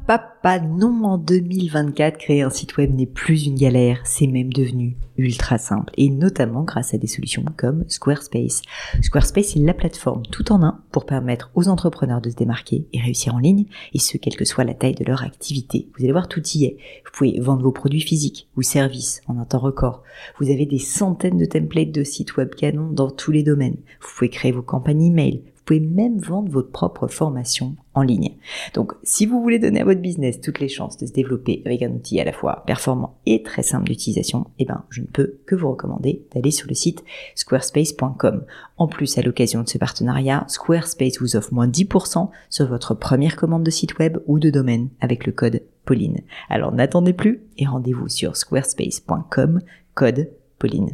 papa, non, en 2024, créer un site web n'est plus une galère, c'est même devenu ultra simple, et notamment grâce à des solutions comme Squarespace. Squarespace est la plateforme tout en un pour permettre aux entrepreneurs de se démarquer et réussir en ligne, et ce, quelle que soit la taille de leur activité. Vous allez voir, tout y est. Vous pouvez vendre vos produits physiques ou services en un temps record. Vous avez des centaines de templates de sites web canons dans tous les domaines. Vous pouvez créer vos campagnes email. Vous pouvez même vendre votre propre formation en ligne. Donc, si vous voulez donner à votre business toutes les chances de se développer avec un outil à la fois performant et très simple d'utilisation, je ne peux que vous recommander d'aller sur le site squarespace.com. En plus, à l'occasion de ce partenariat, Squarespace vous offre moins 10% sur votre première commande de site web ou de domaine avec le code Pauline. Alors, n'attendez plus et rendez-vous sur squarespace.com, code Pauline.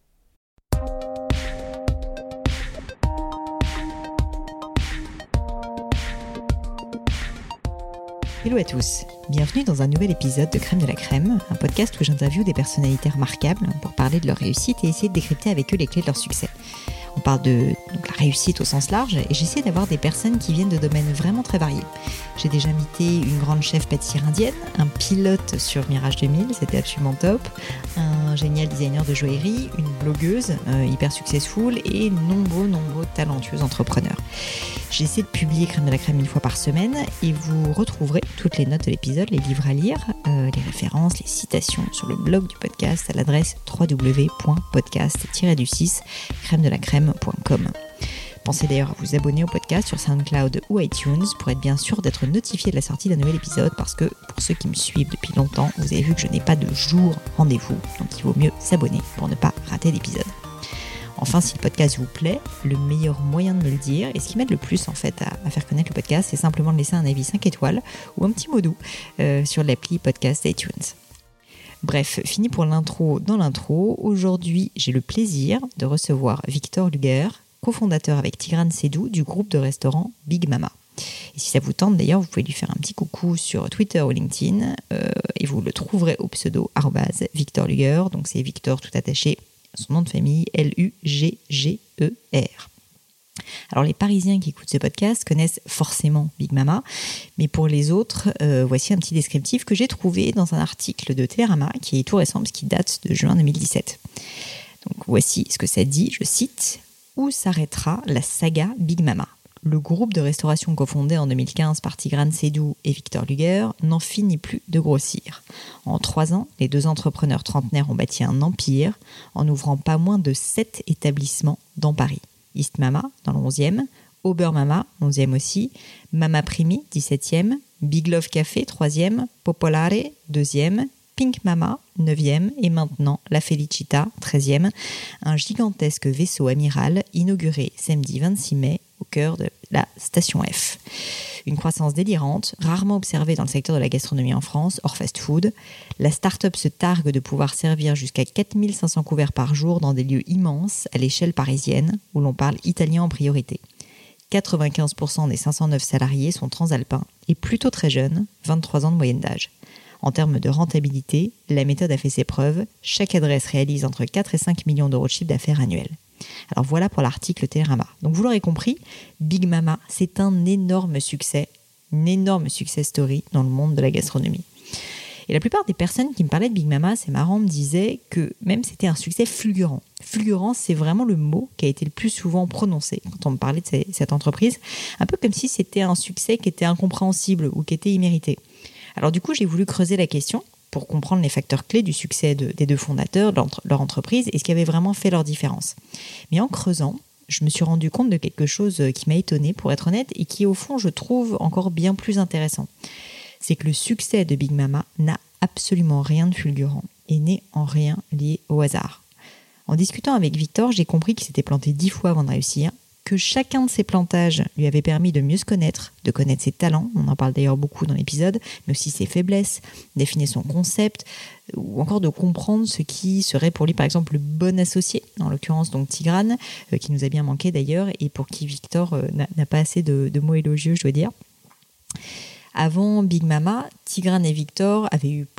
Hello à tous, bienvenue dans un nouvel épisode de Crème de la Crème, un podcast où j'interviewe des personnalités remarquables pour parler de leur réussite et essayer de décrypter avec eux les clés de leur succès. On parle de la réussite au sens large et j'essaie d'avoir des personnes qui viennent de domaines vraiment très variés. J'ai déjà invité une grande chef pâtissière indienne, un pilote sur Mirage 2000, c'était absolument top, un génial designer de joaillerie, une blogueuse hyper successful et nombreux talentueux entrepreneurs. J'essaie de publier Crème de la Crème une fois par semaine et vous retrouverez toutes les notes de l'épisode, les livres à lire, les références, les citations sur le blog du podcast à l'adresse www.podcast-crème-de-la-crème.com. Pensez d'ailleurs à vous abonner au podcast sur SoundCloud ou iTunes pour être bien sûr d'être notifié de la sortie d'un nouvel épisode parce que pour ceux qui me suivent depuis longtemps, vous avez vu que je n'ai pas de jour rendez-vous, donc il vaut mieux s'abonner pour ne pas rater d'épisode. Enfin, si le podcast vous plaît, le meilleur moyen de me le dire, et ce qui m'aide le plus en fait à faire connaître le podcast, c'est simplement de laisser un avis 5 étoiles ou un petit mot doux sur l'appli podcast iTunes. Bref, fini pour l'intro dans l'intro. Aujourd'hui, j'ai le plaisir de recevoir Victor Luger, cofondateur avec Tigran Sedou du groupe de restaurants Big Mama. Et si ça vous tente d'ailleurs, vous pouvez lui faire un petit coucou sur Twitter ou LinkedIn et vous le trouverez au pseudo @Victor Luger, donc c'est Victor tout attaché. Son nom de famille, Lugger. Alors les Parisiens qui écoutent ce podcast connaissent forcément Big Mama, mais pour les autres, voici un petit descriptif que j'ai trouvé dans un article de Télérama qui est tout récent parce qu'il date de juin 2017. Donc voici ce que ça dit, je cite « Où s'arrêtera la saga Big Mama ? Le groupe de restauration cofondé en 2015 par Tigran Sedou et Victor Luger n'en finit plus de grossir. En 3 ans, les deux entrepreneurs trentenaires ont bâti un empire en ouvrant pas moins de 7 établissements dans Paris. East Mama, dans le 11e, Ober Mama, 11e aussi, Mama Primi, 17e, Big Love Café, 3e, Popolare, 2e, Pink Mama, 9e, et maintenant La Felicita, 13e, un gigantesque vaisseau amiral inauguré samedi 26 mai au cœur de la station F. Une croissance délirante, rarement observée dans le secteur de la gastronomie en France, hors fast-food. La start-up se targue de pouvoir servir jusqu'à 4500 couverts par jour dans des lieux immenses à l'échelle parisienne, où l'on parle italien en priorité. 95% des 509 salariés sont transalpins et plutôt très jeunes, 23 ans de moyenne d'âge. En termes de rentabilité, la méthode a fait ses preuves. Chaque adresse réalise entre 4 et 5 millions d'euros de chiffre d'affaires annuel. Alors voilà pour l'article Télérama. Donc vous l'aurez compris, Big Mama, c'est un énorme succès, une énorme success story dans le monde de la gastronomie. Et la plupart des personnes qui me parlaient de Big Mama, c'est marrant, me disaient que même c'était un succès fulgurant. Fulgurant, c'est vraiment le mot qui a été le plus souvent prononcé quand on me parlait de cette entreprise. Un peu comme si c'était un succès qui était incompréhensible ou qui était immérité. Alors du coup, j'ai voulu creuser la question pour comprendre les facteurs clés du succès des deux fondateurs, de leur entreprise, et ce qui avait vraiment fait leur différence. Mais en creusant, je me suis rendu compte de quelque chose qui m'a étonnée, pour être honnête, et qui, au fond, je trouve encore bien plus intéressant. C'est que le succès de Big Mama n'a absolument rien de fulgurant et n'est en rien lié au hasard. En discutant avec Victor, j'ai compris qu'il s'était planté 10 fois avant de réussir, que chacun de ses plantages lui avait permis de mieux se connaître, de connaître ses talents, on en parle d'ailleurs beaucoup dans l'épisode, mais aussi ses faiblesses, définir son concept, ou encore de comprendre ce qui serait pour lui par exemple le bon associé, en l'occurrence donc Tigran, qui nous a bien manqué d'ailleurs, et pour qui Victor n'a pas assez de mots élogieux, je dois dire. Avant Big Mama, Tigran et Victor avaient eu plein de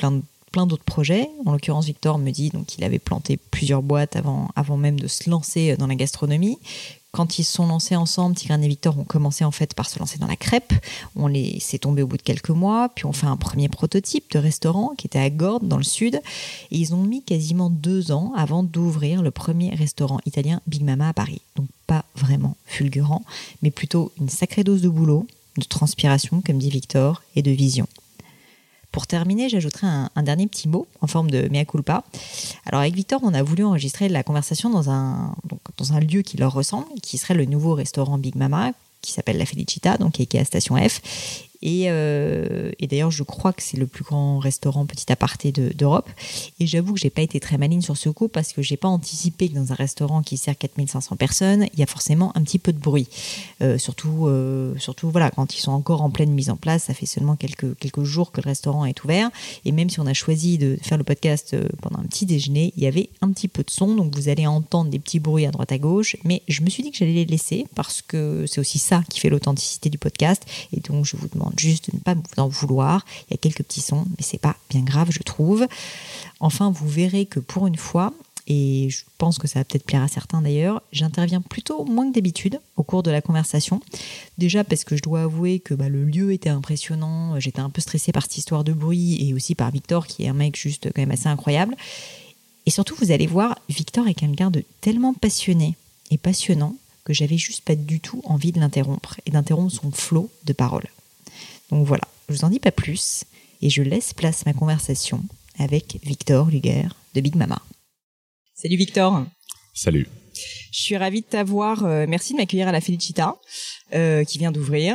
plein d'autres projets. En l'occurrence, Victor me dit donc qu'il avait planté plusieurs boîtes avant même de se lancer dans la gastronomie. Quand ils se sont lancés ensemble, Tigrane et Victor ont commencé en fait par se lancer dans la crêpe. C'est tombé au bout de quelques mois, puis on fait un premier prototype de restaurant qui était à Gordes dans le sud. Et ils ont mis quasiment 2 ans avant d'ouvrir le premier restaurant italien Big Mama à Paris. Donc pas vraiment fulgurant, mais plutôt une sacrée dose de boulot, de transpiration, comme dit Victor, et de vision. Pour terminer, j'ajouterai un dernier petit mot en forme de mea culpa. Alors avec Victor, on a voulu enregistrer la conversation dans un lieu qui leur ressemble, qui serait le nouveau restaurant Big Mama, qui s'appelle La Felicita, donc qui est à Station F. Et d'ailleurs, je crois que c'est le plus grand restaurant petit aparté d'Europe. Et j'avoue que j'ai pas été très maligne sur ce coup parce que j'ai pas anticipé que dans un restaurant qui sert 4500 personnes, il y a forcément un petit peu de bruit. Surtout voilà, quand ils sont encore en pleine mise en place, ça fait seulement quelques jours que le restaurant est ouvert. Et même si on a choisi de faire le podcast pendant un petit déjeuner, il y avait un petit peu de son. Donc vous allez entendre des petits bruits à droite à gauche. Mais je me suis dit que j'allais les laisser parce que c'est aussi ça qui fait l'authenticité du podcast. Et donc je vous demande juste de ne pas vous en vouloir. Il y a quelques petits sons, mais c'est pas bien grave, je trouve. Enfin, vous verrez que pour une fois, et je pense que ça va peut-être plaire à certains d'ailleurs, j'interviens plutôt moins que d'habitude au cours de la conversation. Déjà parce que je dois avouer que le lieu était impressionnant, j'étais un peu stressée par cette histoire de bruit et aussi par Victor qui est un mec juste quand même assez incroyable. Et surtout, vous allez voir, Victor est quelqu'un de tellement passionné et passionnant que j'avais juste pas du tout envie de l'interrompre et d'interrompre son flot de paroles. Donc voilà, je vous en dis pas plus et je laisse place à ma conversation avec Victor Luger de Big Mama. Salut Victor. Salut. Je suis ravie de t'avoir. Merci de m'accueillir à la Felicita qui vient d'ouvrir.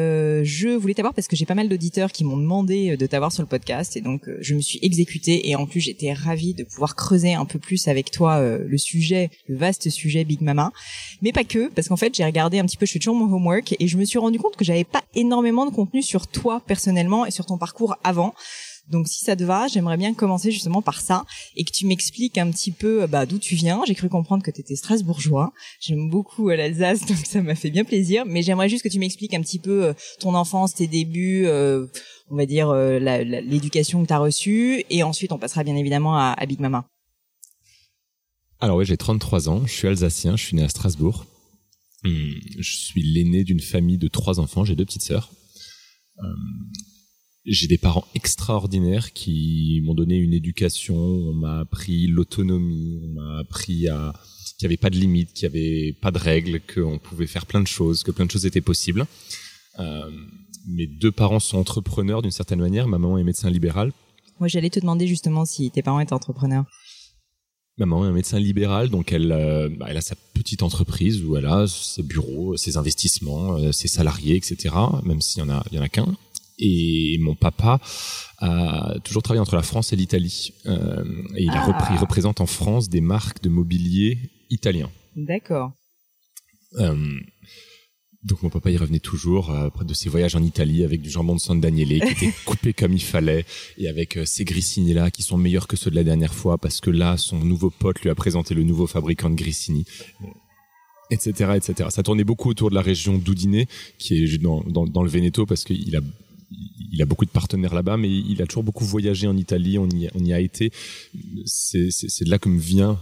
Je voulais t'avoir parce que j'ai pas mal d'auditeurs qui m'ont demandé de t'avoir sur le podcast et donc je me suis exécutée et en plus j'étais ravie de pouvoir creuser un peu plus avec toi le vaste sujet Big Mama. Mais pas que, parce qu'en fait j'ai regardé un petit peu, je fais toujours mon homework et je me suis rendu compte que j'avais pas énormément de contenu sur toi personnellement et sur ton parcours avant. Donc si ça te va, j'aimerais bien commencer justement par ça et que tu m'expliques un petit peu d'où tu viens. J'ai cru comprendre que tu étais strasbourgeois. J'aime beaucoup l'Alsace, donc ça m'a fait bien plaisir. Mais j'aimerais juste que tu m'expliques un petit peu ton enfance, tes débuts, on va dire l'éducation que tu as reçue. Et ensuite, on passera bien évidemment à Big Mama. Alors oui, j'ai 33 ans, je suis alsacien, je suis né à Strasbourg. Je suis l'aîné d'une famille de 3 enfants, j'ai 2 petites sœurs. J'ai des parents extraordinaires qui m'ont donné une éducation, on m'a appris l'autonomie, on m'a appris qu'il n'y avait pas de limites, qu'il n'y avait pas de règles, qu'on pouvait faire plein de choses, que plein de choses étaient possibles. Mes 2 parents sont entrepreneurs d'une certaine manière, ma maman est médecin libéral. Moi, j'allais te demander justement si tes parents étaient entrepreneurs. Ma maman est un médecin libéral, donc elle a sa petite entreprise où elle a ses bureaux, ses investissements, ses salariés, etc. Même s'il y en a qu'un. Et mon papa a toujours travaillé entre la France et l'Italie. Et il représente en France des marques de mobilier italiens. D'accord. Donc mon papa y revenait toujours après de ses voyages en Italie avec du jambon de San Daniele qui était coupé comme il fallait et avec ces grissini là qui sont meilleurs que ceux de la dernière fois parce que là son nouveau pote lui a présenté le nouveau fabricant de grissini. Etc., etc. Ça tournait beaucoup autour de la région d'Udine qui est dans le Veneto parce qu'il a beaucoup de partenaires là-bas, mais il a toujours beaucoup voyagé en Italie. On y a été. C'est de là que me viennent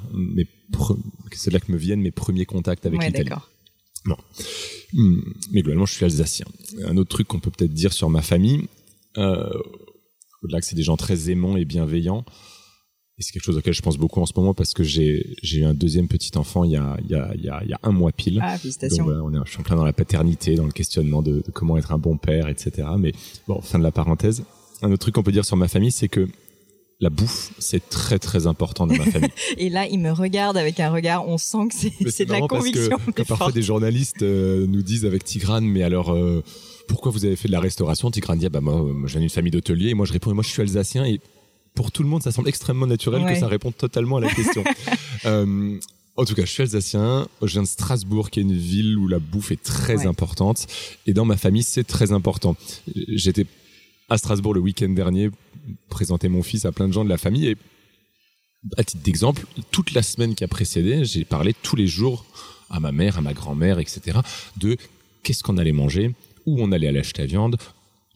mes premiers contacts avec l'Italie. D'accord. Bon. Mais globalement, je suis alsacien. Un autre truc qu'on peut peut-être dire sur ma famille, au-delà que c'est des gens très aimants et bienveillants, et c'est quelque chose auquel je pense beaucoup en ce moment parce que j'ai eu un deuxième petit enfant il y a 1 mois pile. Ah, félicitations. Donc je suis en plein dans la paternité, dans le questionnement de comment être un bon père, etc. Mais bon, fin de la parenthèse. Un autre truc qu'on peut dire sur ma famille, c'est que la bouffe, c'est très très important dans ma famille. Et là, il me regarde avec un regard, on sent que c'est de la conviction. Parce que quand parfois des journalistes nous disent avec Tigrane, mais alors pourquoi vous avez fait de la restauration? Tigrane dit moi je viens d'une famille d'hôteliers et moi je réponds moi je suis alsacien et pour tout le monde ça semble extrêmement naturel que ça réponde totalement à la question. En tout cas, je suis alsacien, je viens de Strasbourg qui est une ville où la bouffe est très importante et dans ma famille c'est très important. J'étais à Strasbourg le week-end dernier, présenter mon fils à plein de gens de la famille et à titre d'exemple, toute la semaine qui a précédé, j'ai parlé tous les jours à ma mère, à ma grand-mère, etc. de qu'est-ce qu'on allait manger, où on allait aller acheter la viande,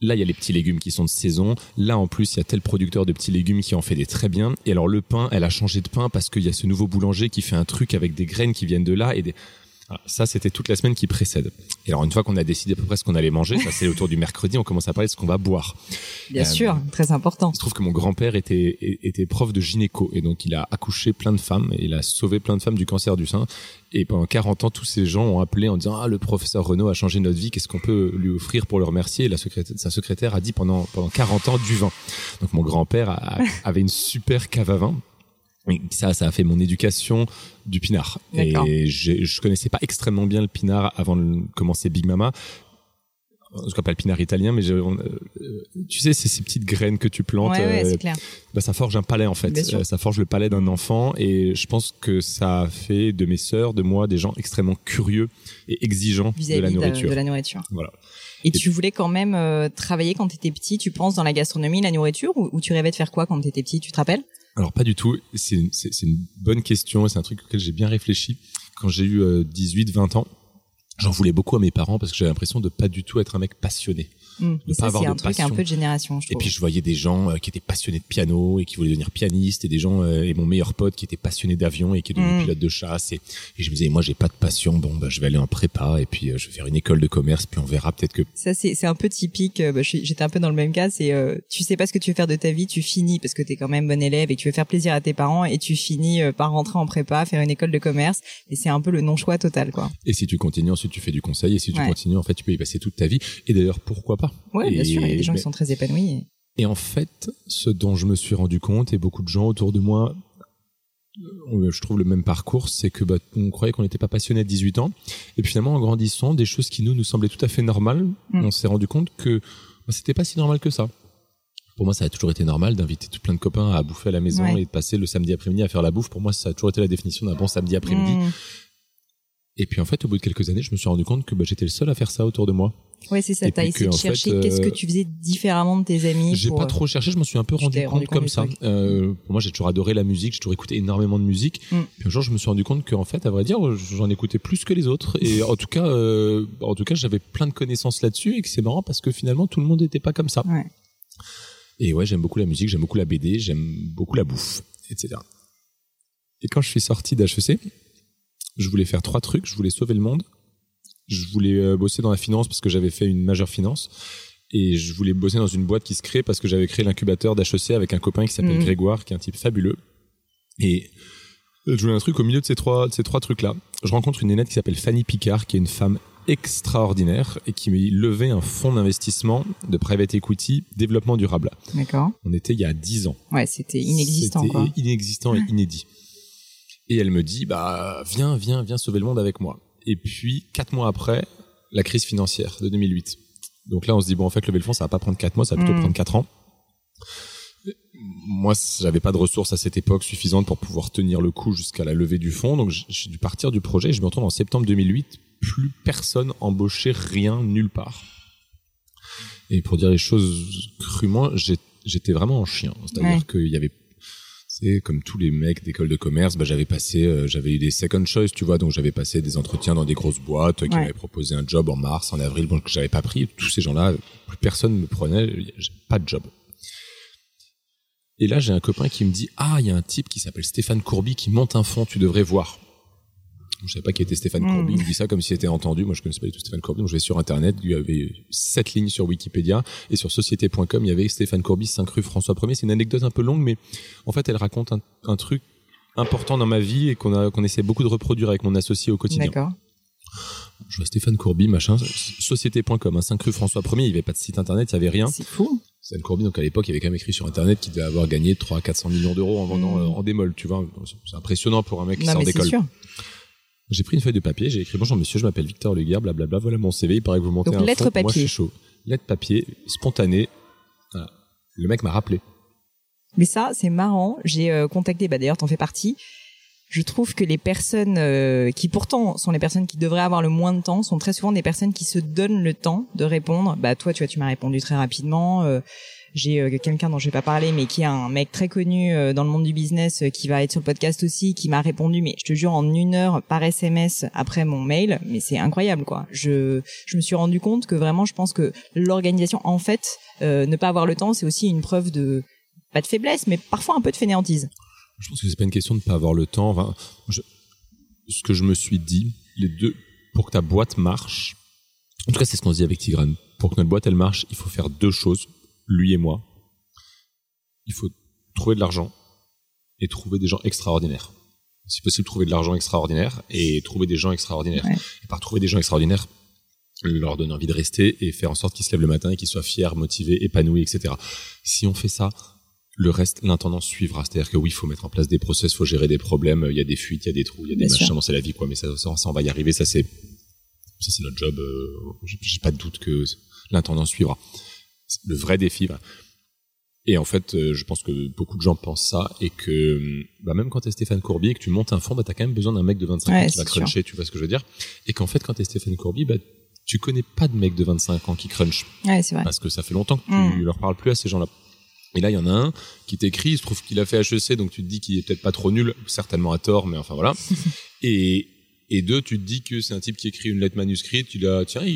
là, il y a les petits légumes qui sont de saison. Là, en plus, il y a tel producteur de petits légumes qui en fait des très bien. Et alors, le pain, elle a changé de pain parce qu'il y a ce nouveau boulanger qui fait un truc avec des graines qui viennent de là et des... Alors, ça, c'était toute la semaine qui précède. Et alors, une fois qu'on a décidé à peu près ce qu'on allait manger, ça c'est autour du mercredi, on commence à parler de ce qu'on va boire. Bien sûr, très important. Il se trouve que mon grand-père était prof de gynéco et donc il a accouché plein de femmes et il a sauvé plein de femmes du cancer du sein. Et pendant 40 ans, tous ces gens ont appelé en disant « Ah, le professeur Renaud a changé notre vie, qu'est-ce qu'on peut lui offrir pour le remercier ?» Et sa secrétaire a dit pendant 40 ans du vin. Donc mon grand-père avait une super cave à vin. Et ça a fait mon éducation du pinard. D'accord. Et je connaissais pas extrêmement bien le pinard avant de commencer Big Mama. En tout cas, pas le pinard italien, mais tu sais, c'est ces petites graines que tu plantes. Ouais, c'est clair. Ça forge un palais, en fait. Ça forge le palais d'un enfant. Et je pense que ça a fait de mes sœurs, de moi, des gens extrêmement curieux et exigeants vis-à-vis de la nourriture. De la nourriture. Voilà. Et tu voulais quand même travailler quand tu étais petit, tu penses, dans la gastronomie, la nourriture, ou tu rêvais de faire quoi quand tu étais petit, tu te rappelles? Alors pas du tout, c'est une bonne question et c'est un truc auquel j'ai bien réfléchi. Quand j'ai eu 18-20 ans, j'en voulais beaucoup à mes parents parce que j'avais l'impression de pas du tout être un mec passionné. Et ça, c'est un truc un peu de génération, je trouve. Et puis je voyais des gens qui étaient passionnés de piano et qui voulaient devenir pianistes, et des gens et mon meilleur pote qui était passionné d'avion et qui est devenu pilote de chasse, et je me disais moi j'ai pas de passion, bon je vais aller en prépa et puis je vais faire une école de commerce puis on verra, peut-être que ça c'est un peu typique. J'étais un peu dans le même cas, c'est tu sais pas ce que tu veux faire de ta vie, tu finis parce que t'es quand même bon élève et que tu veux faire plaisir à tes parents et tu finis par rentrer en prépa, faire une école de commerce, et c'est un peu le non-choix total, quoi. Et si tu continues ensuite tu fais du conseil, et si tu continues en fait tu peux y passer toute ta vie, et d'ailleurs pourquoi pas. Ouais, bien sûr, il y a des gens qui sont très épanouis. Et en fait, ce dont je me suis rendu compte, et beaucoup de gens autour de moi, je trouve le même parcours, c'est que on croyait qu'on n'était pas passionné à 18 ans, et puis finalement en grandissant, des choses qui nous semblaient tout à fait normales, on s'est rendu compte que c'était pas si normal que ça. Pour moi, ça a toujours été normal d'inviter tout plein de copains à bouffer à la maison et de passer le samedi après-midi à faire la bouffe. Pour moi, ça a toujours été la définition d'un bon samedi après-midi. Et puis en fait, au bout de quelques années, je me suis rendu compte que j'étais le seul à faire ça autour de moi. Ouais, c'est ça. T'as essayé de chercher qu'est-ce que tu faisais différemment de tes amis. J'ai pas trop cherché, je m'en suis un peu rendu compte comme ça. Pour moi, j'ai toujours adoré la musique, j'ai toujours écouté énormément de musique. Puis un jour, je me suis rendu compte qu'en fait, à vrai dire, j'en écoutais plus que les autres. Et en tout cas, j'avais plein de connaissances là-dessus, et que c'est marrant parce que finalement, tout le monde n'était pas comme ça. Ouais. Et ouais, j'aime beaucoup la musique, j'aime beaucoup la BD, j'aime beaucoup la bouffe, etc. Et quand je suis sorti d'HEC, je voulais faire 3 trucs. Je voulais sauver le monde. Je voulais bosser dans la finance parce que j'avais fait une majeure finance. Et je voulais bosser dans une boîte qui se crée parce que j'avais créé l'incubateur d'HEC avec un copain qui s'appelle Grégoire, qui est un type fabuleux. Et je voulais un truc au milieu de ces trois trucs-là. Je rencontre une nénette qui s'appelle Fanny Picard, qui est une femme extraordinaire et qui levait un fonds d'investissement de private equity développement durable. D'accord. On était il y a 10 ans. Ouais, c'était inexistant, quoi. C'était inexistant et inédit. Et elle me dit, viens sauver le monde avec moi. Et puis, 4 mois après, la crise financière de 2008. Donc là, on se dit, en fait, lever le fonds, ça va pas prendre 4 mois, ça va plutôt prendre 4 ans. Moi, j'avais pas de ressources à cette époque suffisantes pour pouvoir tenir le coup jusqu'à la levée du fonds. Donc, j'ai dû partir du projet, et je me retrouve en septembre 2008. Plus personne embauchait, rien, nulle part. Et pour dire les choses crûment, j'étais vraiment en chien. C'est-à-dire qu'il y avait, c'est comme tous les mecs d'école de commerce, j'avais eu des second choice, tu vois, donc j'avais passé des entretiens dans des grosses boîtes qui m'avaient proposé un job en mars, en avril, que j'avais pas pris. Tous ces gens-là, plus personne me prenait, pas de job. Et là, j'ai un copain qui me dit, il y a un type qui s'appelle Stéphane Courby qui monte un fonds, tu devrais voir. Je savais pas qui était Stéphane Courby, il me dit ça comme s'il était entendu. Moi, je connaissais pas du tout Stéphane Courby, donc je vais sur Internet, il y avait 7 lignes sur Wikipédia, et sur société.com, il y avait Stéphane Courby, 5 rue François 1er. C'est une anecdote un peu longue, mais en fait, elle raconte un truc important dans ma vie et qu'on essaie beaucoup de reproduire avec mon associé au quotidien. D'accord. Je vois Stéphane Courby, machin, société.com, 5 rue François 1er, il y avait pas de site Internet, il y avait rien. C'est fou. Stéphane Courby, donc à l'époque, il y avait quand même écrit sur Internet qu'il devait avoir gagné 300-400 millions d'euros en vendant en démol, tu vois. C'est impressionnant pour un mec qui sort d'école. J'ai pris une feuille de papier, j'ai écrit bonjour monsieur, je m'appelle Victor Leguerre, blablabla, voilà mon CV, il paraît que vous montez un fonds, moi je suis chaud. Lettre papier, spontanée, voilà. Le mec m'a rappelé. Mais ça, c'est marrant, j'ai contacté, d'ailleurs t'en fais partie, je trouve que les personnes qui pourtant sont les personnes qui devraient avoir le moins de temps sont très souvent des personnes qui se donnent le temps de répondre. Bah toi, tu m'as répondu très rapidement. J'ai quelqu'un dont je vais pas parler, mais qui est un mec très connu dans le monde du business, qui va être sur le podcast aussi, qui m'a répondu, mais je te jure, en 1 heure par SMS après mon mail. Mais c'est incroyable, quoi. Je me suis rendu compte que vraiment, je pense que l'organisation, en fait, ne pas avoir le temps, c'est aussi une preuve de, pas de faiblesse, mais parfois un peu de fainéantise. Je pense que c'est pas une question de pas avoir le temps. Enfin, ce que je me suis dit, les deux, pour que ta boîte marche, en tout cas, c'est ce qu'on se dit avec Tigrane. Pour que notre boîte, elle marche, il faut faire 2 choses. Lui et moi, il faut trouver de l'argent et trouver des gens extraordinaires. Si possible, trouver de l'argent extraordinaire et trouver des gens extraordinaires. Ouais. Et par trouver des gens extraordinaires, leur donner envie de rester et faire en sorte qu'ils se lèvent le matin et qu'ils soient fiers, motivés, épanouis, etc. Si on fait ça, le reste, l'intendance suivra. C'est-à-dire que oui, il faut mettre en place des process, il faut gérer des problèmes, il y a des fuites, il y a des trous, il y a des machins, c'est la vie, quoi. Mais ça, on va y arriver, ça c'est notre job. J'ai pas de doute que l'intendance suivra. Le vrai défi. Et en fait, je pense que beaucoup de gens pensent ça et que même quand t'es Stéphane Courby et que tu montes un fonds, t'as quand même besoin d'un mec de 25 ans qui va cruncher, tu vois ce que je veux dire. Et qu'en fait, quand t'es Stéphane Courby, tu connais pas de mec de 25 ans qui crunch. Ouais, c'est vrai. Parce que ça fait longtemps que tu leur parles plus à ces gens-là. Et là, il y en a un qui t'écrit, il se trouve qu'il a fait HEC, donc tu te dis qu'il est peut-être pas trop nul, certainement à tort, mais enfin voilà. Et 2, tu te dis que c'est un type qui écrit une lettre manuscrite, tu l'as, tiens,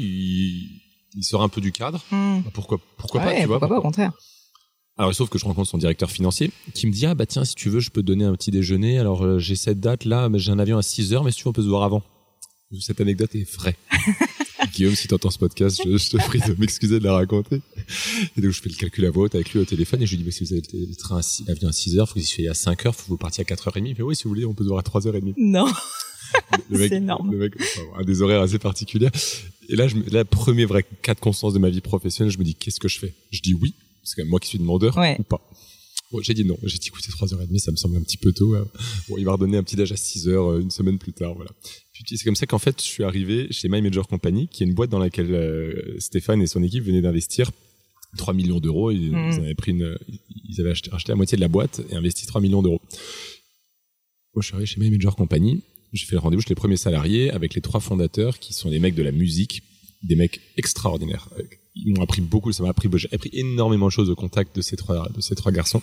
il sort un peu du cadre. Pourquoi pas, tu vois. Pourquoi pas, au contraire. Alors, sauf que je rencontre son directeur financier qui me dit, tiens, si tu veux, je peux te donner un petit déjeuner. Alors, j'ai cette date là, mais j'ai un avion à 6h, mais si tu veux, on peut se voir avant. Cette anecdote est vraie. Guillaume, si t'entends ce podcast, je te prie de m'excuser de la raconter. Et donc, je fais le calcul à voix haute avec lui au téléphone et je lui dis, si vous avez l'avion à 6h, faut que vous y soyez à 5h, faut que vous partiez à 4h30. Il fait, oui, si vous voulez, on peut se voir à 3h30. Non. C'est énorme. Le mec a des horaires assez particuliers. Et là, premier vrai cas de conscience de ma vie professionnelle, je me dis, qu'est-ce que je fais? Je dis oui. C'est quand même moi qui suis demandeur ou pas. Bon, j'ai dit non. J'ai dit, écoutez, 3h30, ça me semble un petit peu tôt. Bon, il m'a redonné un petit déj à 6h, une semaine plus tard, voilà. Puis c'est comme ça qu'en fait, je suis arrivé chez My Major Company, qui est une boîte dans laquelle Stéphane et son équipe venaient d'investir 3 millions d'euros. Ils avaient acheté la moitié de la boîte et investi 3 millions d'euros. Moi, je suis arrivé chez My Major Company. J'ai fait le rendez-vous chez les premiers salariés avec les 3 fondateurs qui sont des mecs de la musique, des mecs extraordinaires. Ils m'ont appris beaucoup, j'ai appris énormément de choses au contact de ces trois garçons.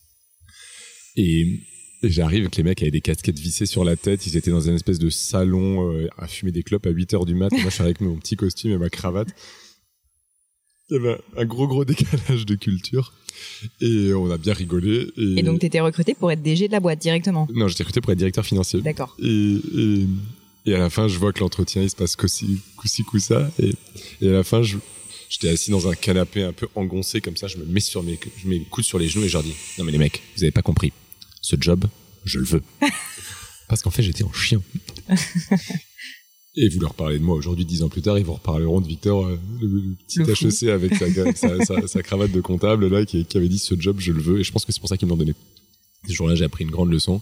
Et j'arrive avec les mecs avec des casquettes vissées sur la tête, ils étaient dans une espèce de salon à fumer des clopes à 8h du mat. Moi, je suis avec mon petit costume et ma cravate. Il y avait un gros décalage de culture. Et on a bien rigolé. Et donc, t'étais recruté pour être DG de la boîte directement? Non, j'étais recruté pour être directeur financier. D'accord. Et à la fin, je vois que l'entretien, il se passe coup-ci, coup-ça. Et à la fin, j'étais assis dans un canapé un peu engoncé comme ça. Je mets les coudes sur les genoux et je leur dis, non mais les mecs, vous avez pas compris. Ce job, je le veux. Parce qu'en fait, j'étais en chien. Et vous leur parlez de moi aujourd'hui, 10 ans plus tard, ils vous reparleront de Victor, le petit HEC avec sa cravate de comptable là, qui avait dit ce job, je le veux. Et je pense que c'est pour ça qu'ils me l'ont donné. Ce jour-là, j'ai appris une grande leçon.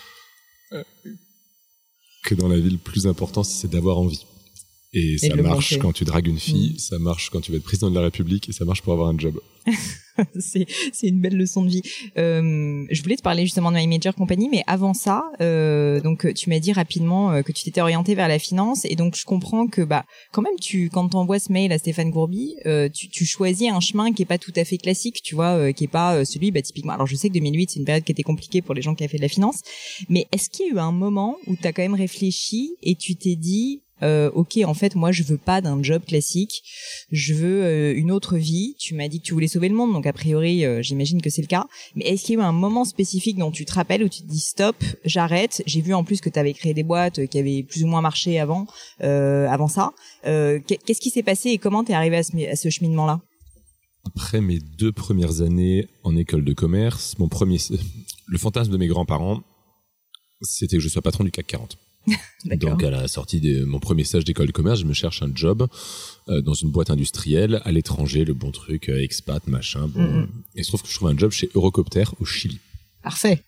Que dans la vie, le plus important, c'est d'avoir envie. Et ça marche quand tu dragues une fille, ça marche quand tu veux être président de la République et ça marche pour avoir un job. C'est une belle leçon de vie. Je voulais te parler justement de My Major Company, mais avant ça, donc tu m'as dit rapidement que tu t'étais orienté vers la finance et donc je comprends que quand même quand t'envoies ce mail à Stéphane Courby, tu choisis un chemin qui est pas tout à fait classique, tu vois, qui est pas celui typiquement. Alors je sais que 2008 c'est une période qui était compliquée pour les gens qui avaient fait de la finance, mais est-ce qu'il y a eu un moment où t'as quand même réfléchi et tu t'es dit ok, en fait, moi, je veux pas d'un job classique. Je veux une autre vie. Tu m'as dit que tu voulais sauver le monde, donc a priori, j'imagine que c'est le cas. Mais est-ce qu'il y a eu un moment spécifique dont tu te rappelles où tu te dis stop, j'arrête. J'ai vu en plus que tu avais créé des boîtes qui avaient plus ou moins marché avant ça. Qu'est-ce qui s'est passé et comment t'es arrivé à ce cheminement-là? Après mes 2 premières années en école de commerce, le fantasme de mes grands-parents, c'était que je sois patron du CAC 40. Donc à la sortie de mon premier stage d'école de commerce, je me cherche un job dans une boîte industrielle à l'étranger, le bon truc, expat, machin. Bon. Et il se trouve que je trouve un job chez Eurocopter au Chili. Parfait.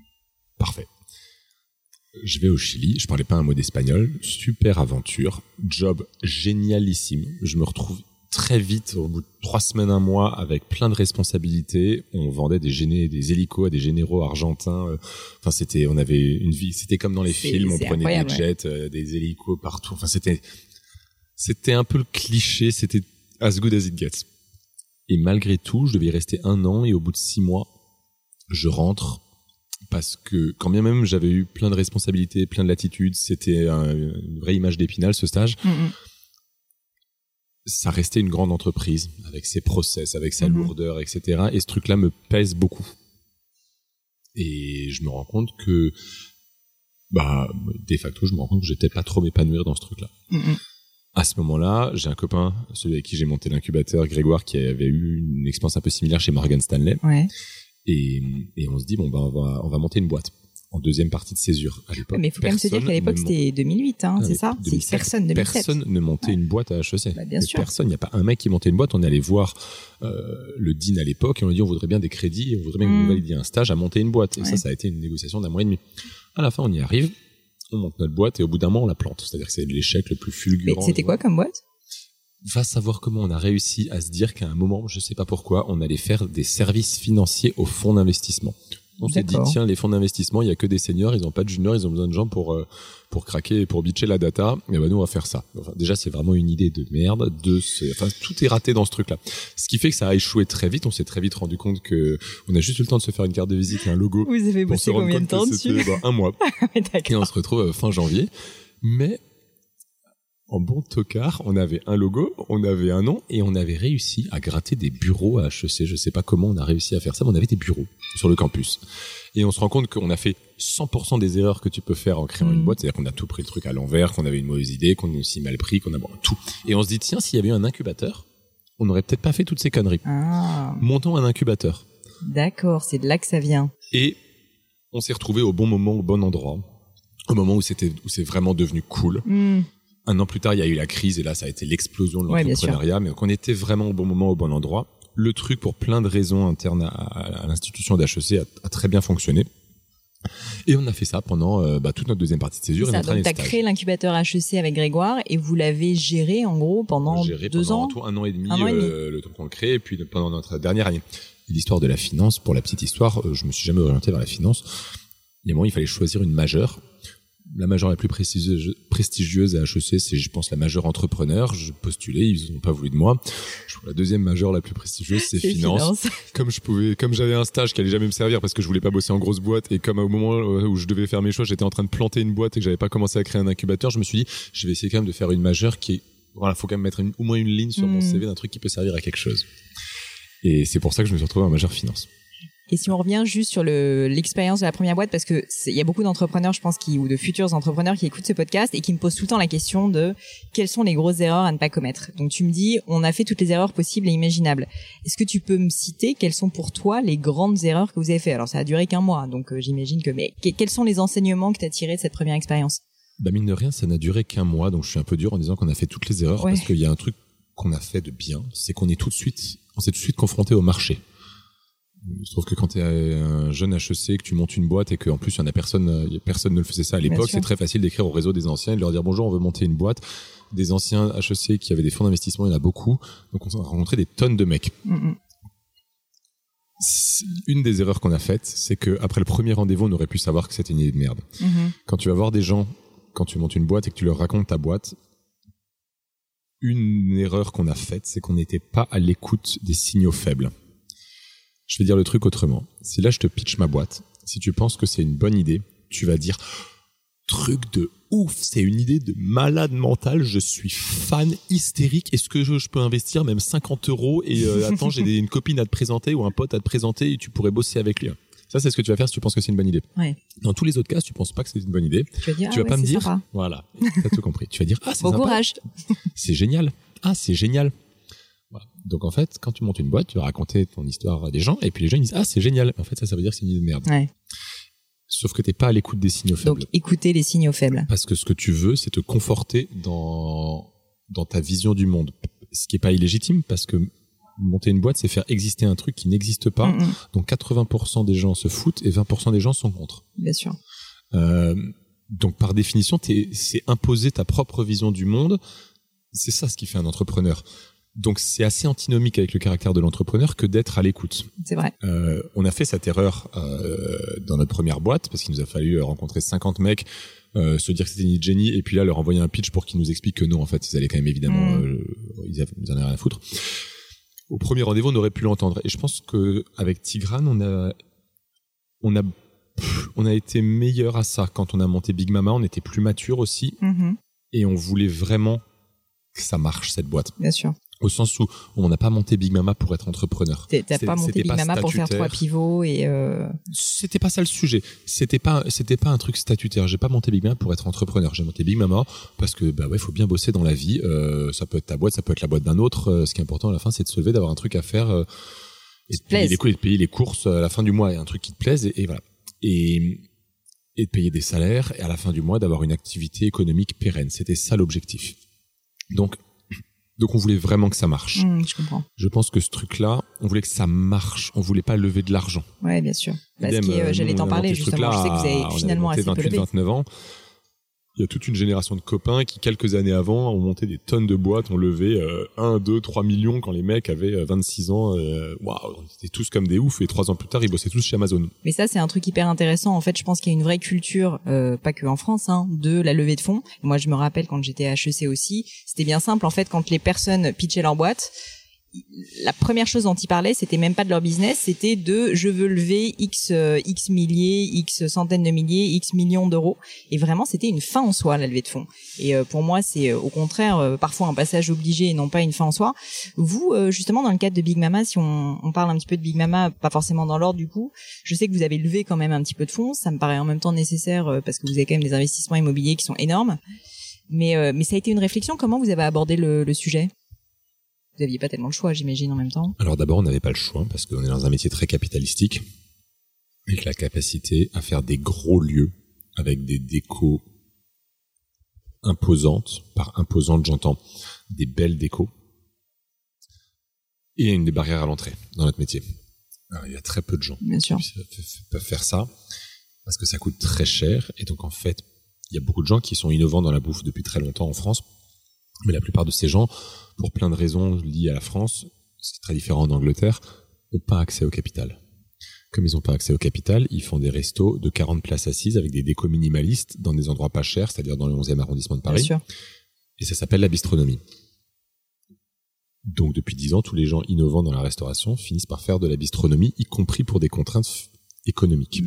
Je vais au Chili, je parlais pas un mot d'espagnol, super aventure, job génialissime. Je me retrouve très vite, au bout de 3 semaines, 1 mois, avec plein de responsabilités, on vendait des hélicos à des généraux argentins. Enfin, on avait une vie, c'était comme dans les films, on prenait des jets, des hélicos partout. Enfin, c'était un peu le cliché, c'était as good as it gets. Et malgré tout, je devais y rester 1 an et au bout de 6 mois, je rentre parce que quand bien même j'avais eu plein de responsabilités, plein de latitudes, c'était une vraie image d'Épinal, ce stage. Ça restait une grande entreprise avec ses process, avec sa lourdeur, etc. Et ce truc-là me pèse beaucoup. Et je me rends compte que, de facto, je me rends compte que j'étais pas trop m'épanouir dans ce truc-là. À ce moment-là, j'ai un copain, celui avec qui j'ai monté l'incubateur, Grégoire, qui avait eu une expérience un peu similaire chez Morgan Stanley. Ouais. Et on se dit, on va monter une boîte. En deuxième partie de césure. À l'époque, mais il faut quand même se dire qu'à l'époque, c'était 2008, c'est ça? 2007, personne ne montait une boîte à HEC. Bien sûr. Personne, il n'y a pas un mec qui montait une boîte. On est allé voir le dean à l'époque et on a dit, on voudrait bien des crédits, on voudrait bien nous valider un stage à monter une boîte. Et ça a été une négociation d'1 mois et demi. À la fin, on y arrive, on monte notre boîte et au bout d'un mois, on la plante. C'est-à-dire que c'est l'échec le plus fulgurant. Mais c'était quoi comme boîte? Va savoir comment on a réussi à se dire qu'à un moment, je sais pas pourquoi, on allait faire des services financiers aux fonds d'investissement. On s'est dit, tiens, les fonds d'investissement, il y a que des seniors, ils ont pas de juniors, ils ont besoin de gens pour craquer et pour bitcher la data. Et nous, on va faire ça. Enfin, déjà, c'est vraiment une idée de merde. Tout est raté dans ce truc-là. Ce qui fait que ça a échoué très vite. On s'est très vite rendu compte que on a juste eu le temps de se faire une carte de visite et un logo. Vous avez bossé combien de temps dessus? C'était 1 mois. Et on se retrouve fin janvier. Mais en bon tocard, on avait un logo, on avait un nom et on avait réussi à gratter des bureaux à HEC. Je sais pas comment on a réussi à faire ça, mais on avait des bureaux sur le campus. Et on se rend compte qu'on a fait 100% des erreurs que tu peux faire en créant une boîte. C'est-à-dire qu'on a tout pris le truc à l'envers, qu'on avait une mauvaise idée, qu'on a aussi mal pris, qu'on a tout. Et on se dit, tiens, s'il y avait eu un incubateur, on n'aurait peut-être pas fait toutes ces conneries. Montons un incubateur. D'accord, c'est de là que ça vient. Et on s'est retrouvé au bon moment, au bon endroit. Au moment où c'est vraiment devenu cool. 1 an plus tard, il y a eu la crise et là, ça a été l'explosion de l'entrepreneuriat. Mais donc, on était vraiment au bon moment, au bon endroit. Le truc, pour plein de raisons internes à l'institution d'HEC, a très bien fonctionné. Et on a fait ça pendant toute notre deuxième partie de césure. C'est ça, donc t'as créé l'incubateur HEC avec Grégoire et vous l'avez géré en gros pendant 2 ans. Tout 1 an et demi, le temps qu'on le crée, et puis pendant notre dernière année. L'histoire de la finance, pour la petite histoire, je me suis jamais orienté vers la finance. Il y a un moment, il fallait choisir une majeure. La majeure la plus prestigieuse à HEC, c'est, je pense, la majeure entrepreneur. Je postulais, ils n'ont pas voulu de moi. La deuxième majeure la plus prestigieuse, c'est finance. Comme j'avais un stage qui allait jamais me servir parce que je voulais pas bosser en grosse boîte et comme au moment où je devais faire mes choix, j'étais en train de planter une boîte et que j'avais pas commencé à créer un incubateur, je me suis dit, je vais essayer quand même de faire une majeure qui est, faut quand même mettre au moins une ligne sur mon CV d'un truc qui peut servir à quelque chose. Et c'est pour ça que je me suis retrouvé en majeure finance. Et si on revient juste sur l'expérience de la première boîte, parce que il y a beaucoup d'entrepreneurs, je pense, ou de futurs entrepreneurs qui écoutent ce podcast et qui me posent tout le temps la question de quelles sont les grosses erreurs à ne pas commettre. Donc tu me dis, on a fait toutes les erreurs possibles et imaginables. Est-ce que tu peux me citer quelles sont pour toi les grandes erreurs que vous avez fait? Alors ça a duré qu'1 mois, donc j'imagine que. Mais quels sont les enseignements que tu as tirés de cette première expérience? Mine de rien, ça n'a duré qu'1 mois, donc je suis un peu dur en disant qu'on a fait toutes les erreurs parce qu'il y a un truc qu'on a fait de bien, c'est qu'on s'est tout de suite confronté au marché. Je trouve que quand tu es un jeune HEC, que tu montes une boîte et qu'en plus personne ne le faisait ça à l'époque, c'est très facile d'écrire au réseau des anciens et de leur dire bonjour, on veut monter une boîte. Des anciens HEC qui avaient des fonds d'investissement, il y en a beaucoup. Donc on a rencontré des tonnes de mecs. Une des erreurs qu'on a faites, c'est que après le premier rendez-vous, on aurait pu savoir que c'était une idée de merde. Quand tu vas voir des gens, quand tu montes une boîte et que tu leur racontes ta boîte, une erreur qu'on a faite, c'est qu'on n'était pas à l'écoute des signaux faibles. Je vais dire le truc autrement. Si là je te pitch ma boîte, si tu penses que c'est une bonne idée, tu vas dire truc de ouf, c'est une idée de malade mental, je suis fan hystérique, est-ce que je peux investir même 50 € et attends, j'ai une copine à te présenter ou un pote à te présenter et tu pourrais bosser avec lui. Ça, c'est ce que tu vas faire si tu penses que c'est une bonne idée. Dans tous les autres cas, si tu penses pas que c'est une bonne idée, tu vas pas me dire, sympa. Voilà, t'as tout compris. Tu vas dire, c'est bon sympa. Courage. C'est génial. C'est génial. Voilà. Donc en fait, quand tu montes une boîte, tu vas raconter ton histoire à des gens et puis les gens ils disent c'est génial. En fait, ça veut dire que c'est une idée de merde. Sauf que t'es pas à l'écoute des signaux faibles. Donc écoutez les signaux faibles. Parce que ce que tu veux, c'est te conforter dans ta vision du monde. Ce qui est pas illégitime parce que monter une boîte, c'est faire exister un truc qui n'existe pas. Donc 80% des gens se foutent et 20% des gens sont contre. Bien sûr. Donc par définition, c'est imposer ta propre vision du monde. C'est ça ce qui fait un entrepreneur. Donc c'est assez antinomique avec le caractère de l'entrepreneur que d'être à l'écoute. C'est vrai. On a fait cette erreur dans notre première boîte parce qu'il nous a fallu rencontrer 50 mecs, se dire que c'était une génie et puis là leur envoyer un pitch pour qu'ils nous expliquent que non, en fait ils allaient quand même évidemment ils en avaient rien à foutre. Au premier rendez-vous on aurait pu l'entendre et je pense que avec Tigrane on a été meilleur à ça. Quand on a monté Big Mama, on était plus mature aussi et on voulait vraiment que ça marche cette boîte. Bien sûr. Au sens où on n'a pas monté Big Mama pour être entrepreneur. T'as pas monté Big Mama pour faire 3 pivots et C'était pas ça le sujet. C'était pas un truc statutaire. J'ai pas monté Big Mama pour être entrepreneur. J'ai monté Big Mama parce que faut bien bosser dans la vie. Ça peut être ta boîte, ça peut être la boîte d'un autre. Ce qui est important à la fin, c'est de se lever, d'avoir un truc à faire et de payer les courses à la fin du mois et un truc qui te plaise et voilà. Et de payer des salaires et à la fin du mois d'avoir une activité économique pérenne. C'était ça l'objectif. Donc on voulait vraiment que ça marche. Je comprends. Je pense que ce truc-là, on voulait que ça marche. On voulait pas lever de l'argent. Ouais, bien sûr. Parce que j'allais t'en parler justement. Je sais que vous avez finalement assez peu levé. 29 ans. Il y a toute une génération de copains qui, quelques années avant, ont monté des tonnes de boîtes, ont levé 1, 2, 3 millions quand les mecs avaient 26 ans. Waouh, on était tous comme des oufs et 3 ans plus tard, ils bossaient tous chez Amazon. Mais ça, c'est un truc hyper intéressant. En fait, je pense qu'il y a une vraie culture, pas que en France, de la levée de fonds. Moi, je me rappelle quand j'étais à HEC aussi, c'était bien simple. En fait, quand les personnes pitchaient leur boîte, la première chose dont ils parlaient, c'était même pas de leur business, c'était de je veux lever X milliers, X centaines de milliers, X millions d'euros. Et vraiment, c'était une fin en soi, la levée de fonds. Et pour moi, c'est au contraire parfois un passage obligé et non pas une fin en soi. Vous, justement, dans le cadre de Big Mama, si on parle un petit peu de Big Mama, pas forcément dans l'ordre du coup, je sais que vous avez levé quand même un petit peu de fonds. Ça me paraît en même temps nécessaire parce que vous avez quand même des investissements immobiliers qui sont énormes. Mais ça a été une réflexion. Comment vous avez abordé le sujet ? Vous n'aviez pas tellement le choix, j'imagine, en même temps. Alors d'abord, on n'avait pas le choix parce qu'on est dans un métier très capitalistique avec la capacité à faire des gros lieux avec des décos imposantes. Par imposantes, j'entends des belles décos. Et il y a des barrières à l'entrée dans notre métier. Alors, il y a très peu de gens qui peuvent faire ça parce que ça coûte très cher. Et donc en fait, il y a beaucoup de gens qui sont innovants dans la bouffe depuis très longtemps en France. Mais la plupart de ces gens, pour plein de raisons liées à la France, ce qui est très différent d'Angleterre, n'ont pas accès au capital. Comme ils n'ont pas accès au capital, ils font des restos de 40 places assises avec des décos minimalistes dans des endroits pas chers, c'est-à-dire dans le 11e arrondissement de Paris. Bien sûr. Et ça s'appelle la bistronomie. Donc depuis 10 ans, tous les gens innovants dans la restauration finissent par faire de la bistronomie, y compris pour des contraintes économiques.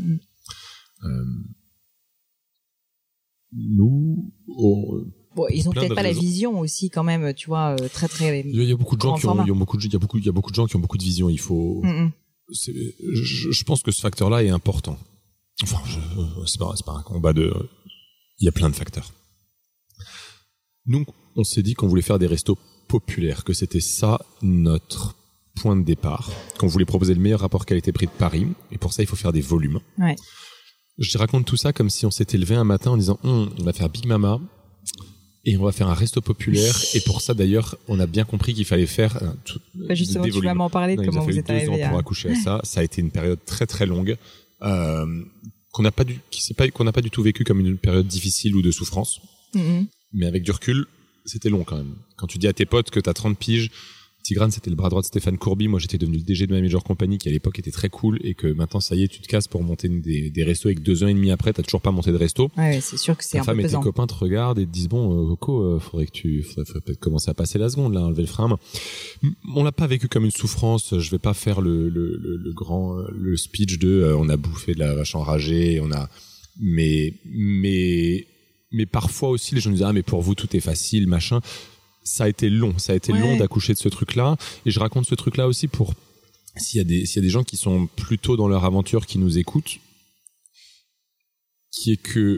Nous... Bon, ils ont peut-être pas la vision aussi quand même, tu vois, très très. Il y a beaucoup de gens qui ont, il y a beaucoup de gens qui ont beaucoup de vision. Il faut. Je pense que ce facteur-là est important. Enfin, c'est pas un combat de. Il y a plein de facteurs. Nous, on s'est dit qu'on voulait faire des restos populaires, que c'était ça notre point de départ, qu'on voulait proposer le meilleur rapport qualité-prix de Paris, et pour ça, il faut faire des volumes. Ouais. Je raconte tout ça comme si on s'était levé un matin en disant, on va faire Big Mama. Et on va faire un resto populaire. Et pour ça, d'ailleurs, on a bien compris qu'il fallait faire justement, tu vas m'en parler de comment vous êtes arrivé. Il nous a fallu 2 ans pour accoucher à ça. Ça a été une période très très longue qu'on n'a pas du tout vécu comme une période difficile ou de souffrance. Mais avec du recul, c'était long quand même. Quand tu dis à tes potes que t'as 30 piges, Tigrane, c'était le bras droit de Stéphane Courby. Moi, j'étais devenu le DG de ma major company qui à l'époque était très cool et que maintenant, ça y est, tu te casses pour monter des restos et que 2 ans et demi après, t'as toujours pas monté de resto. Ouais, c'est sûr que c'est un peu pesant. Ta femme et tes copains te regardent et te disent bon, Coco, faudrait peut-être commencer à passer la seconde, là, enlever le frein à main. On l'a pas vécu comme une souffrance. Je vais pas faire le speech de on a bouffé de la vache enragée, mais parfois aussi les gens nous disent mais pour vous tout est facile, machin. Ça a été long d'accoucher de ce truc-là. Et je raconte ce truc-là aussi pour s'il y a des gens qui sont plutôt dans leur aventure qui nous écoutent, qui est que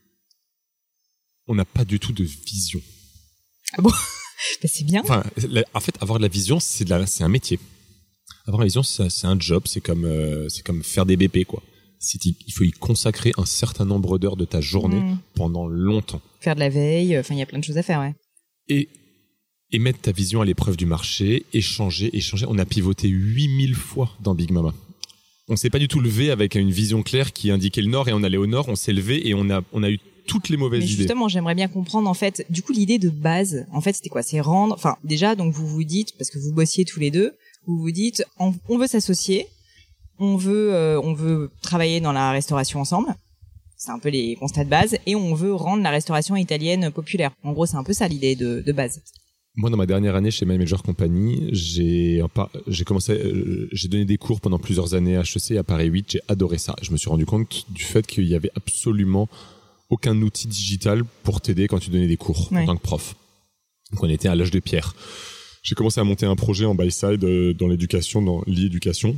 on n'a pas du tout de vision. Ah bon? C'est bien. Enfin, en fait, avoir de la vision, c'est un métier. Avoir la vision, c'est un job. C'est comme faire des BP, quoi. Il faut y consacrer un certain nombre d'heures de ta journée pendant longtemps. Faire de la veille. Enfin, il y a plein de choses à faire, ouais. Et mettre ta vision à l'épreuve du marché, échanger. On a pivoté 8000 fois dans Big Mama. On s'est pas du tout levé avec une vision claire qui indiquait le nord et on allait au nord. On s'est levé et on a eu toutes les mauvaises idées. Justement, j'aimerais bien comprendre, en fait, du coup, l'idée de base, en fait, c'était quoi? C'est déjà, donc vous vous dites, parce que vous bossiez tous les deux, vous vous dites, on veut s'associer, on veut travailler dans la restauration ensemble. C'est un peu les constats de base, et on veut rendre la restauration italienne populaire. En gros, c'est un peu ça l'idée de base. Moi, dans ma dernière année chez My Major Company, j'ai donné des cours pendant plusieurs années à HEC à Paris 8. J'ai adoré ça. Je me suis rendu compte du fait qu'il y avait absolument aucun outil digital pour t'aider quand tu donnais des cours en tant que prof. Donc, on était à l'âge de pierre. J'ai commencé à monter un projet en buy-side dans l'éducation, dans l'e-éducation,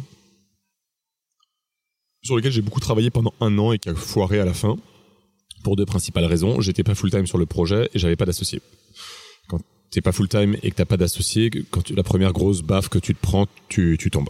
sur lequel j'ai beaucoup travaillé pendant 1 an et qui a foiré à la fin pour 2 principales raisons. J'étais pas full-time sur le projet et j'avais pas d'associé. Quand t'es pas full-time et que t'as pas d'associé, la première grosse baffe que tu te prends, tu tombes.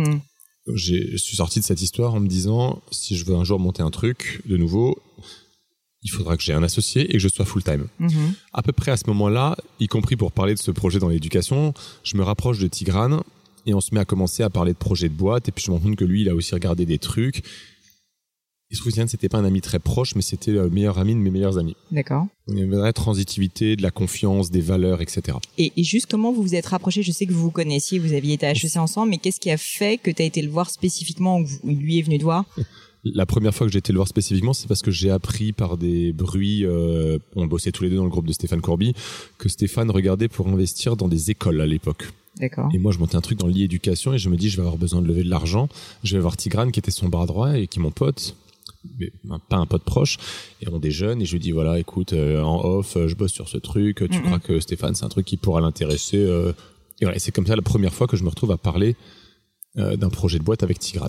Je suis sorti de cette histoire en me disant, si je veux un jour monter un truc de nouveau, il faudra que j'ai un associé et que je sois full-time. À peu près à ce moment-là, y compris pour parler de ce projet dans l'éducation, je me rapproche de Tigran. Et on se met à commencer à parler de projets de boîte. Et puis je me rends compte que lui, il a aussi regardé des trucs. Il se trouve que c'était pas un ami très proche, mais c'était le meilleur ami de mes meilleurs amis. D'accord. Il y avait une vraie transitivité, de la confiance, des valeurs, etc. Et juste comment vous vous êtes rapprochés? Je sais que vous vous connaissiez, vous aviez été à HEC ensemble, mais qu'est-ce qui a fait que tu as été le voir spécifiquement ou lui est venu te voir? La première fois que j'ai été le voir spécifiquement, c'est parce que j'ai appris par des bruits, on bossait tous les deux dans le groupe de Stéphane Courby, que Stéphane regardait pour investir dans des écoles à l'époque. D'accord. Et moi, je montais un truc dans l'e-éducation et je me dis, je vais avoir besoin de lever de l'argent. Je vais voir Tigran qui était son bras droit et qui est mon pote, mais pas un pote proche. Et on déjeune et je lui dis, voilà, écoute, en off, je bosse sur ce truc. Tu crois que Stéphane, c'est un truc qui pourra l'intéresser? Et voilà, c'est comme ça la première fois que je me retrouve à parler d'un projet de boîte avec Tigran.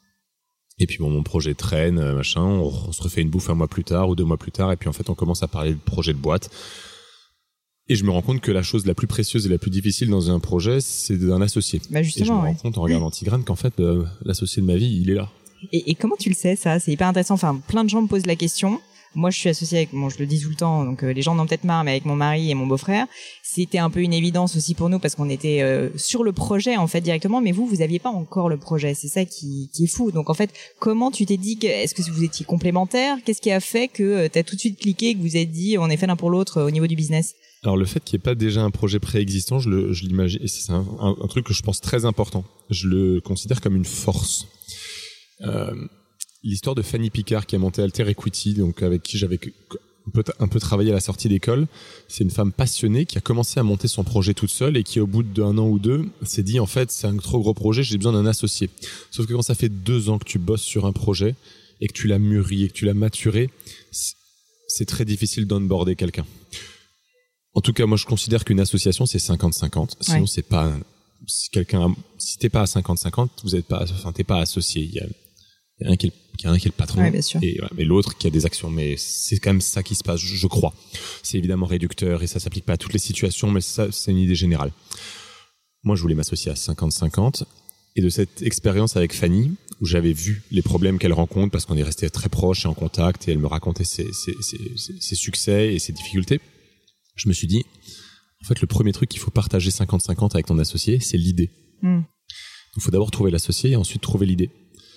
Et puis bon, mon projet traîne, machin. On se refait une bouffe 1 mois plus tard ou 2 mois plus tard. Et puis en fait, on commence à parler de projet de boîte. Et je me rends compte que la chose la plus précieuse et la plus difficile dans un projet, c'est d'un associé. Bah justement, et je me rends compte en regardant Tigran qu'en fait, l'associé de ma vie, il est là. Et comment tu le sais, ça? C'est hyper intéressant. Enfin, plein de gens me posent la question. Moi, je suis associée avec, je le dis tout le temps, donc les gens en ont peut-être marre, mais avec mon mari et mon beau-frère, c'était un peu une évidence aussi pour nous parce qu'on était sur le projet en fait directement. Mais vous aviez pas encore le projet. C'est ça qui est fou. Donc en fait, comment tu t'es dit est-ce que vous étiez complémentaires? Qu'est-ce qui a fait que t'as tout de suite cliqué et que vous êtes dit on est fait l'un pour l'autre au niveau du business? Alors le fait qu'il n'y ait pas déjà un projet préexistant, je l'imagine, et c'est un truc que je pense très important. Je le considère comme une force. L'histoire de Fanny Picard qui a monté Alter Equity, donc avec qui j'avais un peu travaillé à la sortie d'école. C'est une femme passionnée qui a commencé à monter son projet toute seule et qui au bout d'1 an ou 2 s'est dit en fait c'est un trop gros projet, j'ai besoin d'un associé. Sauf que quand ça fait 2 ans que tu bosses sur un projet et que tu l'as mûri et que tu l'as maturé, c'est très difficile d'onboarder quelqu'un. En tout cas, moi, je considère qu'une association, c'est 50-50. Sinon, c'est pas, si t'es pas à 50-50, t'es pas associé. Il y a un qui est le patron. Ouais, bien sûr. Et l'autre qui a des actions. Mais c'est quand même ça qui se passe, je crois. C'est évidemment réducteur et ça s'applique pas à toutes les situations, mais ça, c'est une idée générale. Moi, je voulais m'associer à 50-50. Et de cette expérience avec Fanny, où j'avais vu les problèmes qu'elle rencontre parce qu'on est resté très proches et en contact et elle me racontait ses succès et ses difficultés, je me suis dit, en fait, le premier truc qu'il faut partager 50-50 avec ton associé, c'est l'idée. Il faut d'abord trouver l'associé et ensuite trouver l'idée.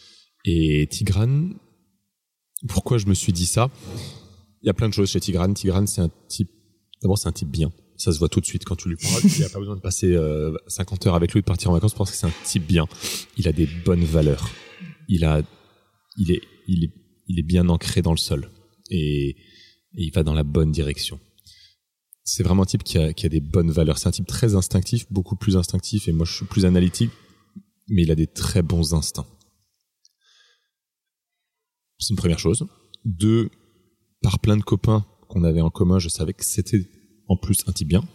Et Tigran, pourquoi je me suis dit ça? Il y a plein de choses chez Tigran. Tigran, c'est un type bien. Ça se voit tout de suite quand tu lui parles. Il n'y a pas besoin de passer 50 heures avec lui, de partir en vacances, parce que c'est un type bien. Il a des bonnes valeurs. Il est bien ancré dans le sol. Et il va dans la bonne direction. C'est vraiment un type qui a des bonnes valeurs. C'est un type très instinctif, beaucoup plus instinctif, et moi je suis plus analytique, mais il a des très bons instincts. C'est une première chose. 2, par plein de copains qu'on avait en commun, je savais que c'était en plus un type bien.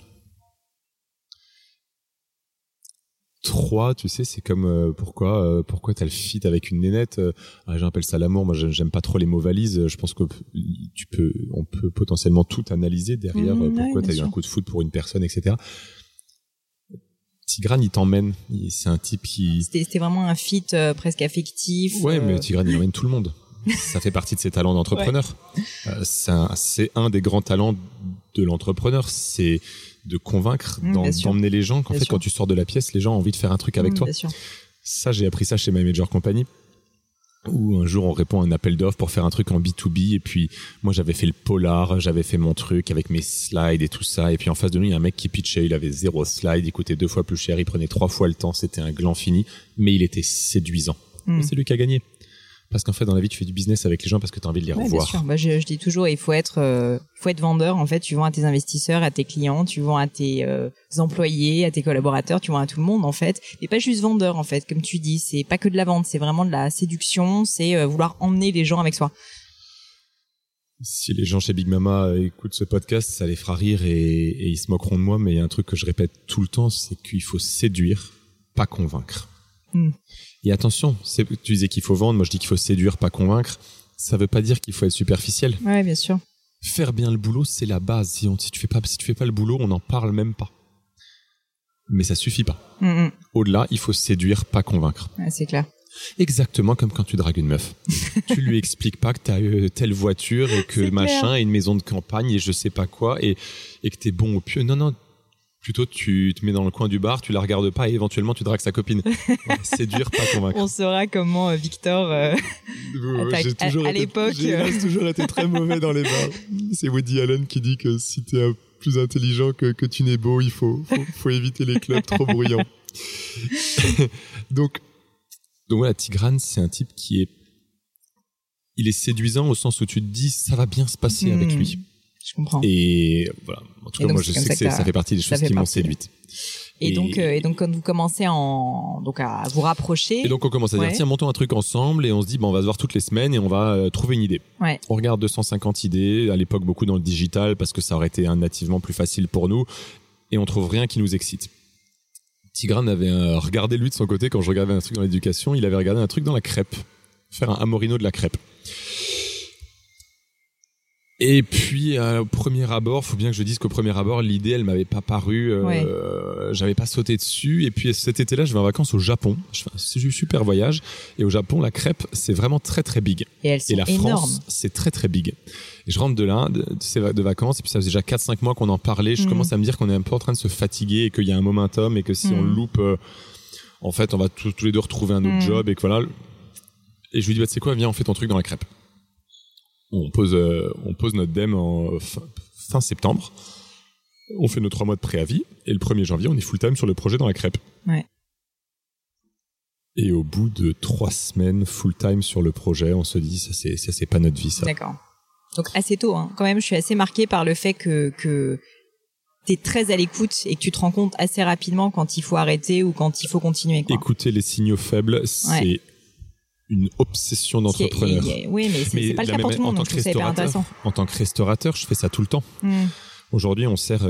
3, tu sais, c'est comme pourquoi t'as le fit avec une nénette. J'appelle ça l'amour. Moi, j'aime pas trop les mots valises. Je pense que on peut potentiellement tout analyser derrière. Pourquoi t'as eu un coup de foot pour une personne, etc. Tigran, il t'emmène. C'est un type qui. C'était vraiment un fit presque affectif. Ouais, mais Tigran, il emmène tout le monde. Ça fait partie de ses talents d'entrepreneur. Ouais. C'est un des grands talents de l'entrepreneur. C'est de convaincre, d'emmener les gens qu'en fait, quand tu sors de la pièce, les gens ont envie de faire un truc avec toi. Ça, j'ai appris ça chez My Major Company. où un jour on répond à un appel d'offres pour faire un truc en B2B, et puis moi j'avais fait le polar, j'avais fait mon truc avec mes slides et tout ça, et puis en face de nous il y a un mec qui pitchait, il avait 0 slide, il coûtait 2 fois plus cher, il prenait 3 fois le temps, c'était un gland fini, mais il était séduisant. Et c'est lui qui a gagné. Parce qu'en fait, dans la vie, tu fais du business avec les gens parce que tu as envie de les revoir. Bien sûr. Je dis toujours, il faut être vendeur. En fait, tu vends à tes investisseurs, à tes clients, tu vends à tes employés, à tes collaborateurs, tu vends à tout le monde, en fait. Et pas juste vendeur, en fait. Comme tu dis, c'est pas que de la vente, c'est vraiment de la séduction, c'est vouloir emmener les gens avec soi. Si les gens chez Big Mama écoutent ce podcast, ça les fera rire et ils se moqueront de moi. Mais il y a un truc que je répète tout le temps, c'est qu'il faut séduire, pas convaincre. Et attention, tu disais qu'il faut vendre, moi je dis qu'il faut séduire, pas convaincre. Ça veut pas dire qu'il faut être superficiel. Ouais, bien sûr. Faire bien le boulot, c'est la base. Si tu fais pas le boulot, on n'en parle même pas. Mais ça suffit pas. Au-delà, il faut séduire, pas convaincre. Ouais, c'est clair. Exactement comme quand tu dragues une meuf. Tu lui expliques pas que t'as telle voiture et que machin et une maison de campagne et je sais pas quoi et que t'es bon au pieu. Non. Plutôt, tu te mets dans le coin du bar, tu la regardes pas et éventuellement tu dragues sa copine. Séduire, pas convaincre. On saura comment Victor à l'époque. J'ai toujours été très mauvais dans les bars. C'est Woody Allen qui dit que si t'es plus intelligent que tu n'es beau, il faut éviter les clubs trop bruyants. Donc voilà, Tigrane, c'est un type il est séduisant au sens où tu te dis ça va bien se passer avec lui. Je comprends. Et voilà. En tout cas, moi, je sais que ça fait partie des choses qui m'ont séduite. Et donc, quand vous commencez à vous rapprocher. Et donc, on commence à dire, tiens, montons un truc ensemble et on se dit, on va se voir toutes les semaines et on va trouver une idée. Ouais. On regarde 250 idées, à l'époque, beaucoup dans le digital parce que ça aurait été nativement plus facile pour nous et on trouve rien qui nous excite. Tigrane avait regardé lui de son côté quand je regardais un truc dans l'éducation, il avait regardé un truc dans la crêpe. Faire un amorino de la crêpe. Et puis au premier abord, faut bien que je dise qu'au premier abord, l'idée elle m'avait pas paru, j'avais pas sauté dessus. Et puis cet été-là, je vais en vacances au Japon. C'est un super voyage. Et au Japon, la crêpe c'est vraiment très très big. Et elles sont la énormes. France, c'est très très big. Et je rentre de là, de vacances, et puis ça faisait déjà 4-5 mois qu'on en parlait. Je commence à me dire qu'on est un peu en train de se fatiguer et qu'il y a un momentum et que si on le loupe, en fait, on va tous les deux retrouver un autre job et que voilà. Et je lui dis, tu sais quoi, viens, on fait ton truc dans la crêpe. On pose notre DEM en fin septembre. On fait nos 3 mois de préavis. Et le 1er janvier, on est full time sur le projet dans la crêpe. Ouais. Et au bout de 3 semaines full time sur le projet, on se dit, ça c'est pas notre vie, ça. D'accord. Donc assez tôt, hein. Quand même, je suis assez marquée par le fait que t'es très à l'écoute et que tu te rends compte assez rapidement quand il faut arrêter ou quand il faut continuer, quoi. Écouter les signaux faibles, c'est une obsession d'entrepreneur. Oui, mais c'est pas le cas pour tout le monde, donc je trouve ça hyper intéressant. En tant que restaurateur, je fais ça tout le temps. Aujourd'hui, on sert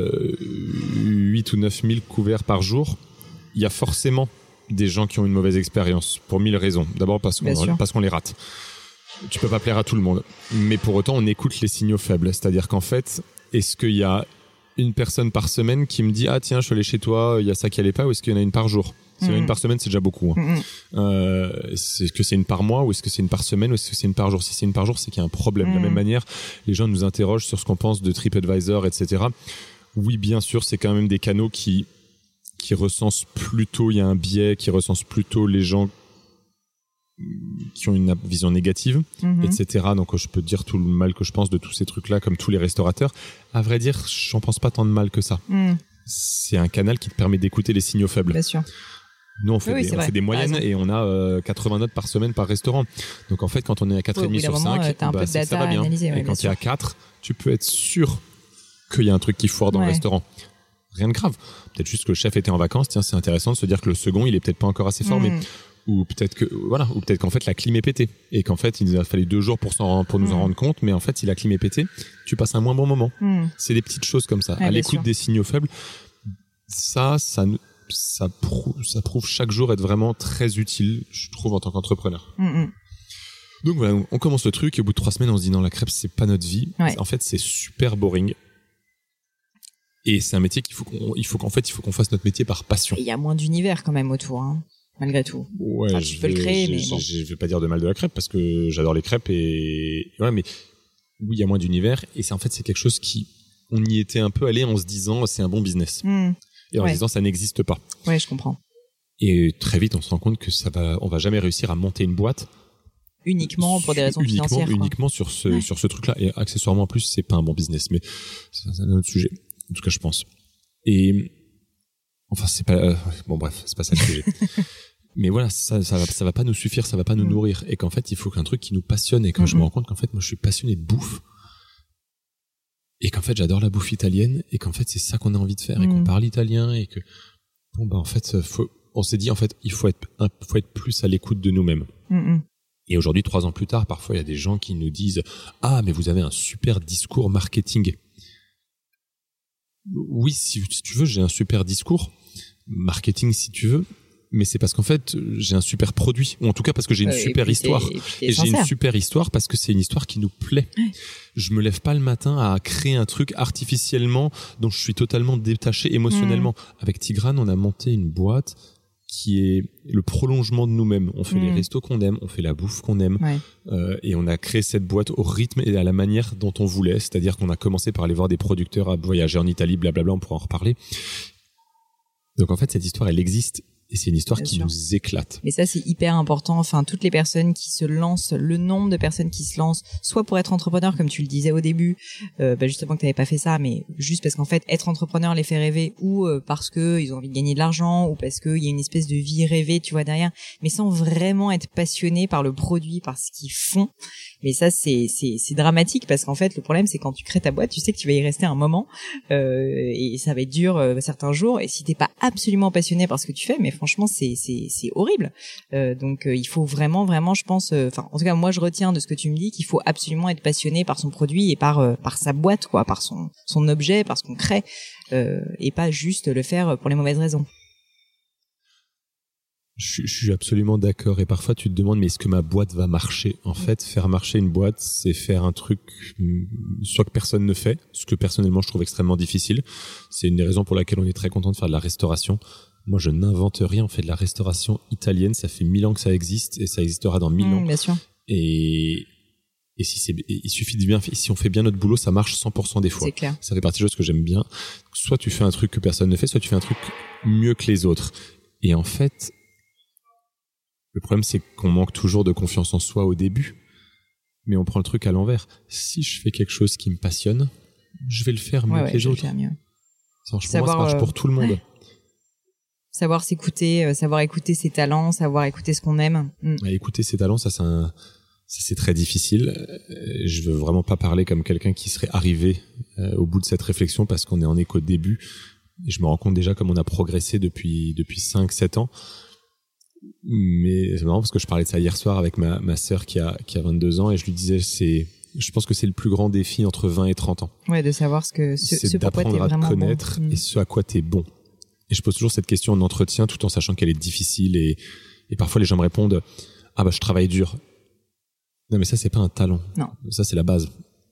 8 ou 9 000 couverts par jour. Il y a forcément des gens qui ont une mauvaise expérience, pour 1000 raisons. D'abord parce qu'on les rate. Tu peux pas plaire à tout le monde. Mais pour autant, on écoute les signaux faibles. C'est-à-dire qu'en fait, est-ce qu'il y a une personne par semaine qui me dit « Ah tiens, je suis allé chez toi, il y a ça qui allait pas » ou est-ce qu'il y en a une par jour ? Si il y en a une par semaine, c'est déjà beaucoup. Est-ce que c'est une par mois ou est-ce que c'est une par semaine ou est-ce que c'est une par jour ? Si c'est une par jour, c'est qu'il y a un problème. De la même manière, les gens nous interrogent sur ce qu'on pense de TripAdvisor, etc. Oui, bien sûr, c'est quand même des canaux qui recensent plutôt, il y a un biais, qui recense plutôt les gens qui ont une vision négative, etc. Donc je peux te dire tout le mal que je pense de tous ces trucs-là, comme tous les restaurateurs. À vrai dire, j'en pense pas tant de mal que ça. C'est un canal qui te permet d'écouter les signaux faibles. Bien sûr. Nous, on fait des moyennes et on a 80 notes par semaine par restaurant. Donc en fait, quand on est à 4,5 sur 5, ça va bien. Et quand il y a 4, tu peux être sûr qu'il y a un truc qui foire dans le restaurant. Rien de grave. Peut-être juste que le chef était en vacances. Tiens, c'est intéressant de se dire que le second, il est peut-être pas encore assez formé. Ou peut-être qu'en fait la clim est pétée et qu'en fait il nous a fallu 2 jours pour nous en rendre compte, mais en fait si la clim est pétée, tu passes un moins bon moment. C'est des petites choses comme ça. À l'écoute des signaux faibles, ça prouve chaque jour être vraiment très utile, je trouve, en tant qu'entrepreneur. Donc voilà, on commence le truc et au bout de 3 semaines on se dit non, la crêpe c'est pas notre vie. En fait c'est super boring. Et c'est un métier qu'il faut qu'on fasse notre métier par passion. Il y a moins d'univers quand même autour, hein. Malgré tout. Ouais, tu peux le créer, mais bon. Je vais pas dire de mal de la crêpe parce que j'adore les crêpes et ouais, mais oui, il y a moins d'univers et c'est quelque chose on y était un peu allé en se disant c'est un bon business. Et en se disant ça n'existe pas. Ouais, je comprends. Et très vite, on se rend compte que on va jamais réussir à monter une boîte uniquement pour des raisons financières. Uniquement sur ce truc-là. Et accessoirement, en plus, c'est pas un bon business, mais c'est un autre sujet. En tout cas, je pense. Et, enfin, c'est pas, bon, bref, c'est pas ça le sujet. Mais voilà, ça va pas nous suffire, ça va pas nous nourrir. Et qu'en fait, il faut qu'un truc qui nous passionne. Et quand je me rends compte qu'en fait, moi, je suis passionné de bouffe. Et qu'en fait, j'adore la bouffe italienne. Et qu'en fait, c'est ça qu'on a envie de faire. Et qu'on parle italien. Et que, bon, bah, en fait, on s'est dit, en fait, il faut être plus à l'écoute de nous-mêmes. Et aujourd'hui, 3 ans plus tard, parfois, il y a des gens qui nous disent, ah, mais vous avez un super discours marketing. Oui, si tu veux, j'ai un super discours marketing, si tu veux. Mais c'est parce qu'en fait, j'ai un super produit, ou en tout cas parce que j'ai une super histoire. Et j'ai une super histoire parce que c'est une histoire qui nous plaît. Je me lève pas le matin à créer un truc artificiellement dont je suis totalement détaché émotionnellement. Avec Tigrane, on a monté une boîte qui est le prolongement de nous-mêmes. On fait les restos qu'on aime, on fait la bouffe qu'on aime, et on a créé cette boîte au rythme et à la manière dont on voulait. C'est-à-dire qu'on a commencé par aller voir des producteurs, à voyager en Italie, blablabla, on pourra en reparler. Donc en fait, cette histoire, elle existe. Et c'est une histoire qui nous éclate. Et ça, c'est hyper important. Enfin, toutes les personnes qui se lancent, le nombre de personnes qui se lancent, soit pour être entrepreneur, comme tu le disais au début, justement que t'avais pas fait ça, mais juste parce qu'en fait, être entrepreneur les fait rêver, ou parce que ils ont envie de gagner de l'argent, ou parce qu'il y a une espèce de vie rêvée, tu vois, derrière, mais sans vraiment être passionné par le produit, par ce qu'ils font. Mais ça, c'est dramatique parce qu'en fait, le problème, c'est quand tu crées ta boîte, tu sais que tu vas y rester un moment, et ça va être dur certains jours. Et si t'es pas absolument passionné par ce que tu fais, mais franchement, c'est horrible. Donc, il faut vraiment, je pense, enfin, en tout cas, moi, je retiens de ce que tu me dis qu'il faut absolument être passionné par son produit et par sa boîte, quoi, par son objet, par ce qu'on crée, et pas juste le faire pour les mauvaises raisons. Je suis absolument d'accord. Et parfois, tu te demandes, mais est-ce que ma boîte va marcher? En fait, faire marcher une boîte, c'est faire un truc soit que personne ne fait, ce que personnellement, je trouve extrêmement difficile. C'est une des raisons pour laquelle on est très content de faire de la restauration. Moi, je n'invente rien. On fait de la restauration italienne. Ça fait 1000 ans que ça existe et ça existera dans 1000 ans. Bien sûr. Et il suffit de bien, si on fait bien notre boulot, ça marche 100% des fois. C'est clair. Ça fait partie des choses que j'aime bien. Soit tu fais un truc que personne ne fait, soit tu fais un truc mieux que les autres. Et en fait, le problème, c'est qu'on manque toujours de confiance en soi au début, mais on prend le truc à l'envers. Si je fais quelque chose qui me passionne, je vais le faire mieux que les autres. Franchement, ça marche pour tout le monde. Savoir s'écouter, savoir écouter ses talents, savoir écouter ce qu'on aime. Écouter ses talents, ça c'est très difficile. Je veux vraiment pas parler comme quelqu'un qui serait arrivé au bout de cette réflexion parce qu'on est en écho début. Et je me rends compte déjà comme on a progressé depuis 5-7 ans. Mais c'est marrant parce que je parlais de ça hier soir avec ma sœur qui a 22 ans et je lui disais je pense que c'est le plus grand défi entre 20 et 30 ans. Ouais, de savoir ce pourquoi t'es vraiment bon. C'est d'apprendre à te connaître et ce à quoi t'es bon. Et je pose toujours cette question en entretien tout en sachant qu'elle est difficile et parfois les gens me répondent je travaille dur. Non mais ça c'est pas un talent. Non. Ça c'est la base.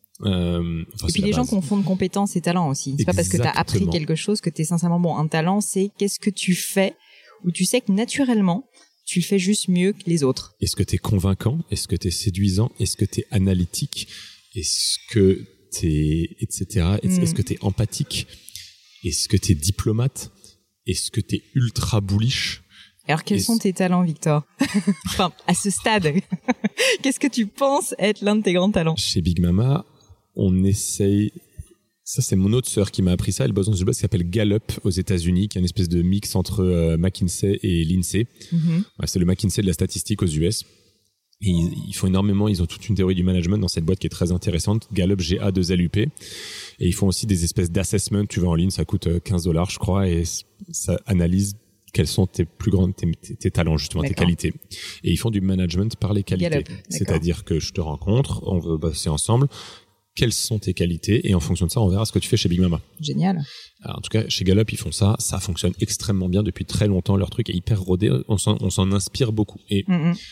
Et puis les gens confondent compétences et talent aussi. C'est pas parce que t'as appris quelque chose que t'es sincèrement bon. Un talent, c'est qu'est-ce que tu fais où tu sais que naturellement tu le fais juste mieux que les autres. Est-ce que t'es convaincant? Est-ce que t'es séduisant? Est-ce que t'es analytique? Est-ce que t'es etc. Est-ce que t'es empathique? Est-ce que t'es diplomate? Est-ce que t'es ultra bullish? Alors quels sont tes talents, Victor? Enfin, à ce stade, qu'est-ce que tu penses être l'un de tes grands talents? Chez Big Mama, on essaye. Ça, c'est mon autre sœur qui m'a appris ça. Elle bosse dans une boîte qui s'appelle Gallup aux États-Unis, qui est une espèce de mix entre McKinsey et l'INSEE. C'est le McKinsey de la statistique aux US. Et ils font énormément, ils ont toute une théorie du management dans cette boîte qui est très intéressante. Gallup GA2LUP. Et ils font aussi des espèces d'assessment. Tu vas en ligne, ça coûte $15, je crois, et ça analyse quels sont tes plus grands, tes talents, justement, tes qualités. Et ils font du management par les qualités. Gallup, c'est-à-dire que je te rencontre, on veut bosser ensemble. Quelles sont tes qualités? Et en fonction de ça, on verra ce que tu fais chez Big Mama. Génial. Alors, en tout cas, chez Gallup, ils font ça. Ça fonctionne extrêmement bien depuis très longtemps. Leur truc est hyper rodé. On s'en inspire beaucoup. Et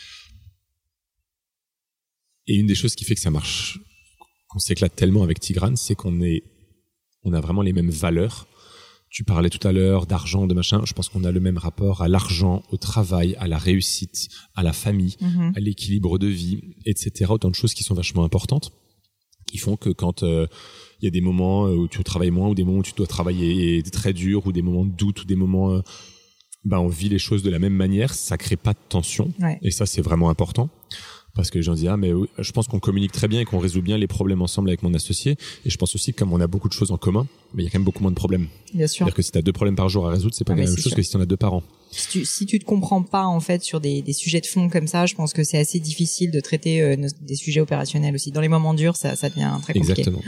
une des choses qui fait que ça marche, qu'on s'éclate tellement avec Tigrane, c'est qu'on a vraiment les mêmes valeurs. Tu parlais tout à l'heure d'argent, de machin. Je pense qu'on a le même rapport à l'argent, au travail, à la réussite, à la famille, à l'équilibre de vie, etc. Autant de choses qui sont vachement importantes, qui font que quand il y a des moments où tu travailles moins, ou des moments où tu dois travailler très dur, ou des moments de doute, ou des moments on vit les choses de la même manière, ça crée pas de tension. Ouais. Et ça, c'est vraiment important. Parce que les gens disent mais oui, je pense qu'on communique très bien et qu'on résout bien les problèmes ensemble avec mon associé. Et je pense aussi que comme on a beaucoup de choses en commun, mais il y a quand même beaucoup moins de problèmes. Bien sûr. C'est-à-dire que si tu as 2 problèmes par jour à résoudre, c'est pas la même chose que si tu en as 2 par an. Si tu te comprends pas en fait sur des sujets de fond comme ça, je pense que c'est assez difficile de traiter des sujets opérationnels aussi. Dans les moments durs, ça devient très compliqué. Exactement.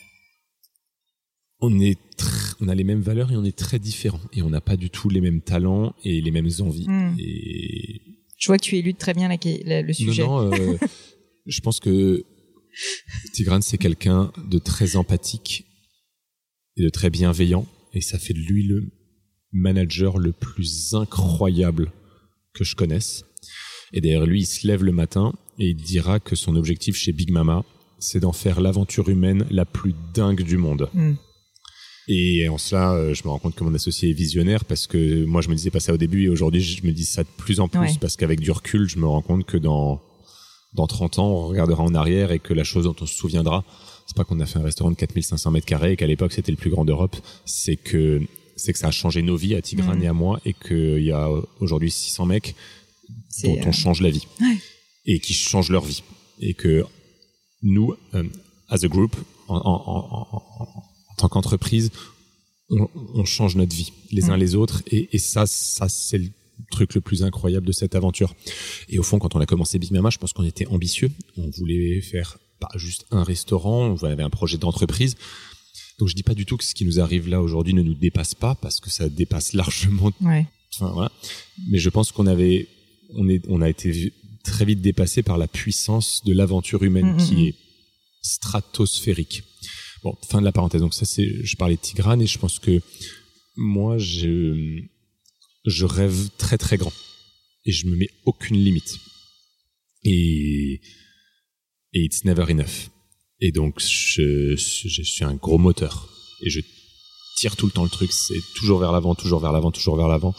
On a les mêmes valeurs et on est très différents. Et on n'a pas du tout les mêmes talents et les mêmes envies. Et... Je vois que tu éludes très bien le sujet. Non, je pense que Tigran, c'est quelqu'un de très empathique et de très bienveillant. Et ça fait de lui le manager le plus incroyable que je connaisse. Et d'ailleurs, lui, il se lève le matin et il dira que son objectif chez Big Mama, c'est d'en faire l'aventure humaine la plus dingue du monde. Et en cela, je me rends compte que mon associé est visionnaire parce que moi, je me disais pas ça au début et aujourd'hui, je me dis ça de plus en plus parce qu'avec du recul, je me rends compte que dans 30 ans, on regardera en arrière et que la chose dont on se souviendra, c'est pas qu'on a fait un restaurant de 4500 mètres carrés et qu'à l'époque, c'était le plus grand d'Europe, c'est que ça a changé nos vies à Tigran et à moi et qu'il y a aujourd'hui 600 mecs dont on change la vie et qui changent leur vie. Et que nous, as a group, en tant qu'entreprise, on change notre vie les uns les autres et ça c'est le truc le plus incroyable de cette aventure. Et au fond, quand on a commencé Big Mama, je pense qu'on était ambitieux. On voulait faire pas juste un restaurant, on avait un projet d'entreprise. Donc je dis pas du tout que ce qui nous arrive là aujourd'hui ne nous dépasse pas parce que ça dépasse largement. Enfin voilà. Mais je pense qu'on a été très vite dépassé par la puissance de l'aventure humaine qui est stratosphérique. Bon, fin de la parenthèse. Donc ça, je parlais de Tigran et je pense que moi, je rêve très très grand et je me mets aucune limite. Et it's never enough. Et donc, je suis un gros moteur et je tire tout le temps le truc. C'est toujours vers l'avant, toujours vers l'avant, toujours vers l'avant.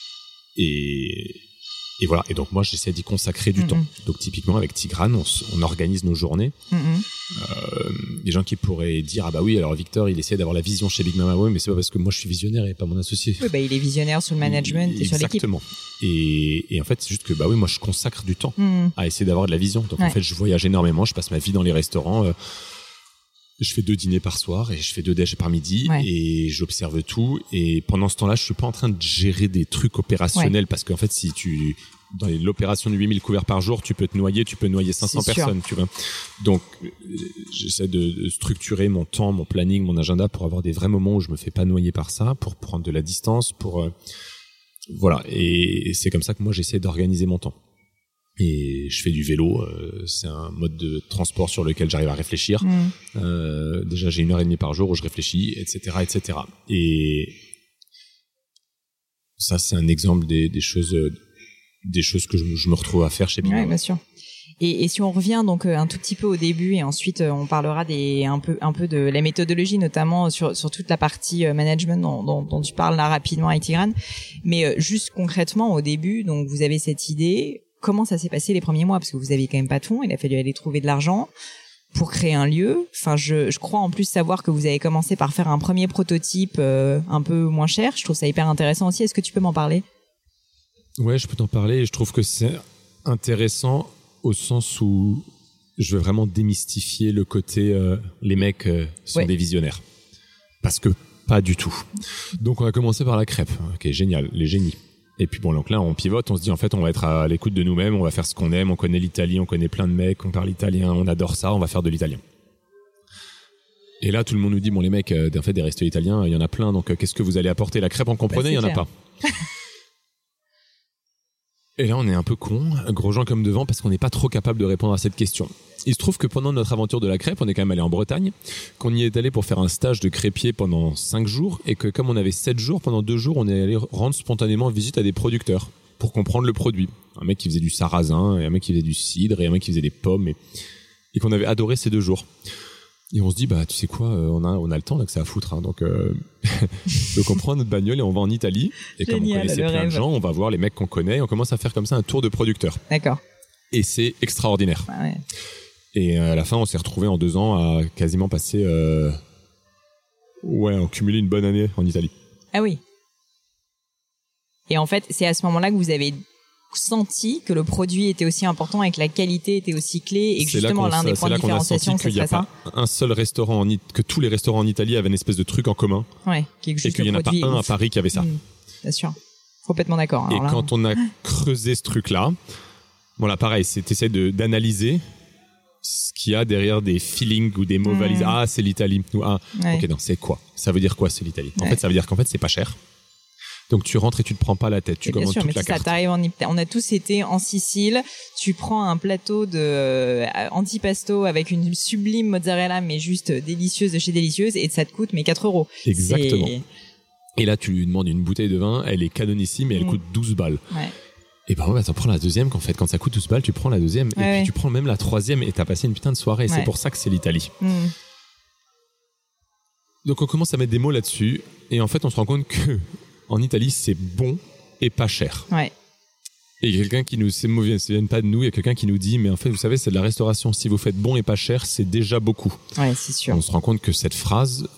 Et voilà. Et donc moi, j'essaie d'y consacrer du temps. Donc typiquement avec Tigran, on organise nos journées. Des gens qui pourraient dire ah bah oui, alors Victor, il essaie d'avoir la vision chez Big Mama. Oui, mais c'est pas parce que moi je suis visionnaire et pas mon associé. Oui, bah il est visionnaire sur le management et sur l'équipe. Exactement. Et en fait, c'est juste que bah oui, moi je consacre du temps à essayer d'avoir de la vision. Donc en fait, je voyage énormément. Je passe ma vie dans les restaurants. Je fais 2 dîners par soir et je fais 2 déj par midi et j'observe tout. Et pendant ce temps-là, je suis pas en train de gérer des trucs opérationnels parce qu'en fait, si dans l'opération de 8000 couverts par jour, tu peux noyer 500 personnes, tu vois. Donc, j'essaie de structurer mon temps, mon planning, mon agenda pour avoir des vrais moments où je me fais pas noyer par ça, pour prendre de la distance, voilà. Et c'est comme ça que moi, j'essaie d'organiser mon temps. Et je fais du vélo, c'est un mode de transport sur lequel j'arrive à réfléchir. Déjà, j'ai 1h30 par jour où je réfléchis, etc., etc. Et ça, c'est un exemple des choses que je me retrouve à faire chez Big Mama. Oui, bien sûr. Et si on revient donc un tout petit peu au début et ensuite on parlera un peu de la méthodologie, notamment sur toute la partie management dont tu parles là rapidement avec Tigran. Mais juste concrètement au début, donc vous avez cette idée. Comment ça s'est passé les premiers mois? Parce que vous aviez quand même pas de fonds, il a fallu aller trouver de l'argent pour créer un lieu. Enfin, je crois en plus savoir que vous avez commencé par faire un premier prototype un peu moins cher. Je trouve ça hyper intéressant aussi. Est-ce que tu peux m'en parler? Ouais, je peux t'en parler. Et je trouve que c'est intéressant au sens où je veux vraiment démystifier le côté les mecs sont des visionnaires. Parce que pas du tout. Donc on a commencé par la crêpe. Ok, génial, les génies. Et puis bon, donc là, on pivote, on se dit en fait, on va être à l'écoute de nous-mêmes, on va faire ce qu'on aime, on connaît l'Italie, on connaît plein de mecs, on parle italien, on adore ça, on va faire de l'italien. Et là, tout le monde nous dit, bon les mecs, en fait, des restos italiens, il y en a plein, donc qu'est-ce que vous allez apporter? La crêpe, on comprenait, il y en a pas. Et là, on est un peu con, gros gens comme devant, parce qu'on n'est pas trop capable de répondre à cette question. Il se trouve que pendant notre aventure de la crêpe, on est quand même allé en Bretagne, qu'on y est allé pour faire un stage de crêpier pendant 5 jours, et que comme on avait 7 jours, pendant 2 jours, on est allé rendre spontanément visite à des producteurs pour comprendre le produit. Un mec qui faisait du sarrasin, et un mec qui faisait du cidre, et un mec qui faisait des pommes, et qu'on avait adoré ces 2 jours. Et on se dit, bah, tu sais quoi, on a le temps, là, que ça à foutre, hein, donc on prend notre bagnole et on va en Italie. Et comme on connaissait plein de gens, on va voir les mecs qu'on connaît, et on commence à faire comme ça un tour de producteurs. D'accord. Et c'est extraordinaire. Ah ouais. Et à la fin, on s'est retrouvé en 2 ans à quasiment passer, en cumuler une bonne année en Italie. Ah oui. Et en fait, c'est à ce moment-là que vous avez senti que le produit était aussi important et que la qualité était aussi clé et que justement l'un des points de différenciation, ce serait ça. Un seul restaurant que tous les restaurants en Italie avaient une espèce de truc en commun. Ouais, et qu'il n'y en a pas un à Paris qui avait ça. Bien sûr. Complètement d'accord. Et quand on a creusé ce truc-là, voilà, pareil, t'essaies d'analyser ce qu'il y a derrière des feelings ou des mots valises. Ah, c'est l'Italie. Ou ok, non, c'est quoi? Ça veut dire quoi, c'est l'Italie? En fait, ça veut dire qu'en fait, c'est pas cher. Donc tu rentres et tu te prends pas la tête, tu commandes toute la carte. T'arrives on a tous été en Sicile, tu prends un plateau de antipasto avec une sublime mozzarella mais juste délicieuse de chez délicieuse et ça te coûte 4 €. Exactement. Et là tu lui demandes une bouteille de vin, elle est canonissime et elle coûte 12 balles. Ouais. Et t'en prends la deuxième quand ça coûte 12 balles, tu prends la deuxième et puis tu prends même la troisième et t'as passé une putain de soirée. C'est pour ça que c'est l'Italie. Donc on commence à mettre des mots là-dessus et en fait on se rend compte que en Italie, c'est bon et pas cher. Ouais. Et quelqu'un qui nous, ces mots viennent pas de nous, il y a quelqu'un qui nous dit, mais en fait, vous savez, c'est de la restauration. Si vous faites bon et pas cher, c'est déjà beaucoup. Ouais, c'est sûr. On se rend compte que cette phrase,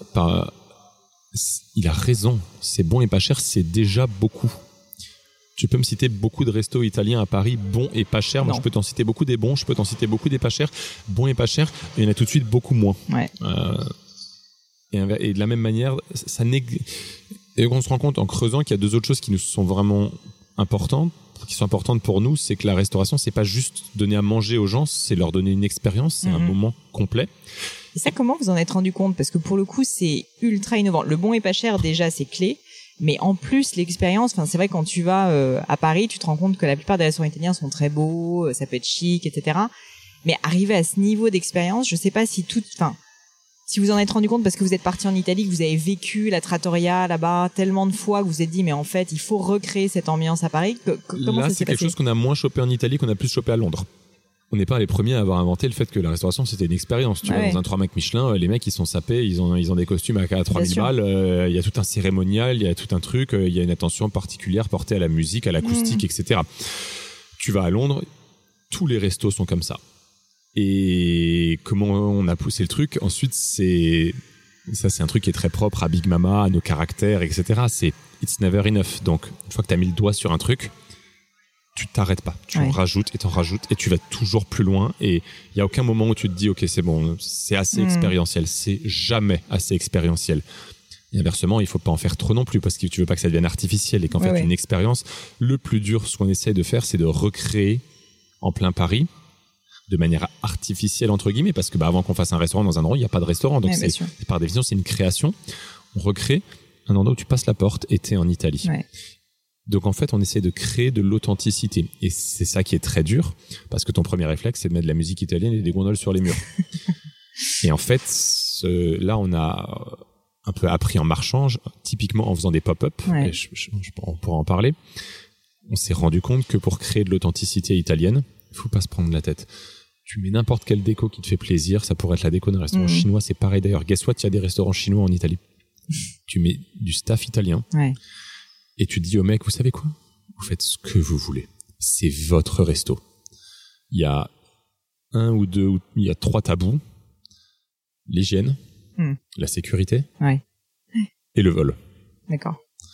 il a raison. C'est bon et pas cher, c'est déjà beaucoup. Tu peux me citer beaucoup de restos italiens à Paris, bons et pas chers. Moi, je peux t'en citer beaucoup des bons, je peux t'en citer beaucoup des pas chers. Bons et pas chers, il y en a tout de suite beaucoup moins. Ouais. Et de la même manière, et on se rend compte en creusant qu'il y a deux autres choses qui nous sont vraiment importantes, qui sont importantes pour nous, c'est que la restauration, c'est pas juste donner à manger aux gens, c'est leur donner une expérience, c'est un moment complet. Et ça, comment vous en êtes rendu compte? Parce que pour le coup, c'est ultra innovant. Le bon et pas cher, déjà, c'est clé. Mais en plus, l'expérience, c'est vrai, quand tu vas à Paris, tu te rends compte que la plupart des restaurants italiens sont très beaux, ça peut être chic, etc. Mais arriver à ce niveau d'expérience, je sais pas si si vous en êtes rendu compte parce que vous êtes parti en Italie, que vous avez vécu la trattoria là-bas tellement de fois que vous vous êtes dit, mais en fait, il faut recréer cette ambiance à Paris. Comment ça s'est passé? Là, c'est quelque chose qu'on a moins chopé en Italie, qu'on a plus chopé à Londres. On n'est pas les premiers à avoir inventé le fait que la restauration, c'était une expérience. Tu vois, dans un 3 Mac Michelin, les mecs, ils sont sapés, ils ont des costumes à 3000 balles, il y a tout un cérémonial, il y a tout un truc, il y a une attention particulière portée à la musique, à l'acoustique, etc. Tu vas à Londres, tous les restos sont comme ça. Et comment on a poussé le truc? Ensuite, c'est un truc qui est très propre à Big Mama, à nos caractères, etc. C'est it's never enough. Donc, une fois que t'as mis le doigt sur un truc, tu t'arrêtes pas. Tu en rajoutes et t'en rajoutes et tu vas toujours plus loin. Et il y a aucun moment où tu te dis, ok, c'est bon, c'est assez expérientiel. C'est jamais assez expérientiel. Et inversement, il faut pas en faire trop non plus parce que tu veux pas que ça devienne artificiel et qu'en fait, une expérience, le plus dur, ce qu'on essaie de faire, c'est de recréer en plein Paris, de manière artificielle entre guillemets, parce que avant qu'on fasse un restaurant dans un endroit, il n'y a pas de restaurant, donc par définition c'est une création. On recrée un endroit où tu passes la porte et t'es en Italie. Donc en fait on essaie de créer de l'authenticité et c'est ça qui est très dur parce que ton premier réflexe c'est de mettre de la musique italienne et des gondoles sur les murs. Et en fait là on a un peu appris en marchant, typiquement en faisant des pop-up, et on pourra en parler. On s'est rendu compte que pour créer de l'authenticité italienne, il faut pas se prendre la tête. Tu mets n'importe quelle déco qui te fait plaisir, ça pourrait être la déco d'un restaurant chinois, c'est pareil d'ailleurs. Guess what, il y a des restaurants chinois en Italie. Tu mets du staff italien et tu dis au mec, vous savez quoi? Vous faites ce que vous voulez. C'est votre resto. Il y a il y a 3 tabous. L'hygiène, la sécurité et le vol. D'accord.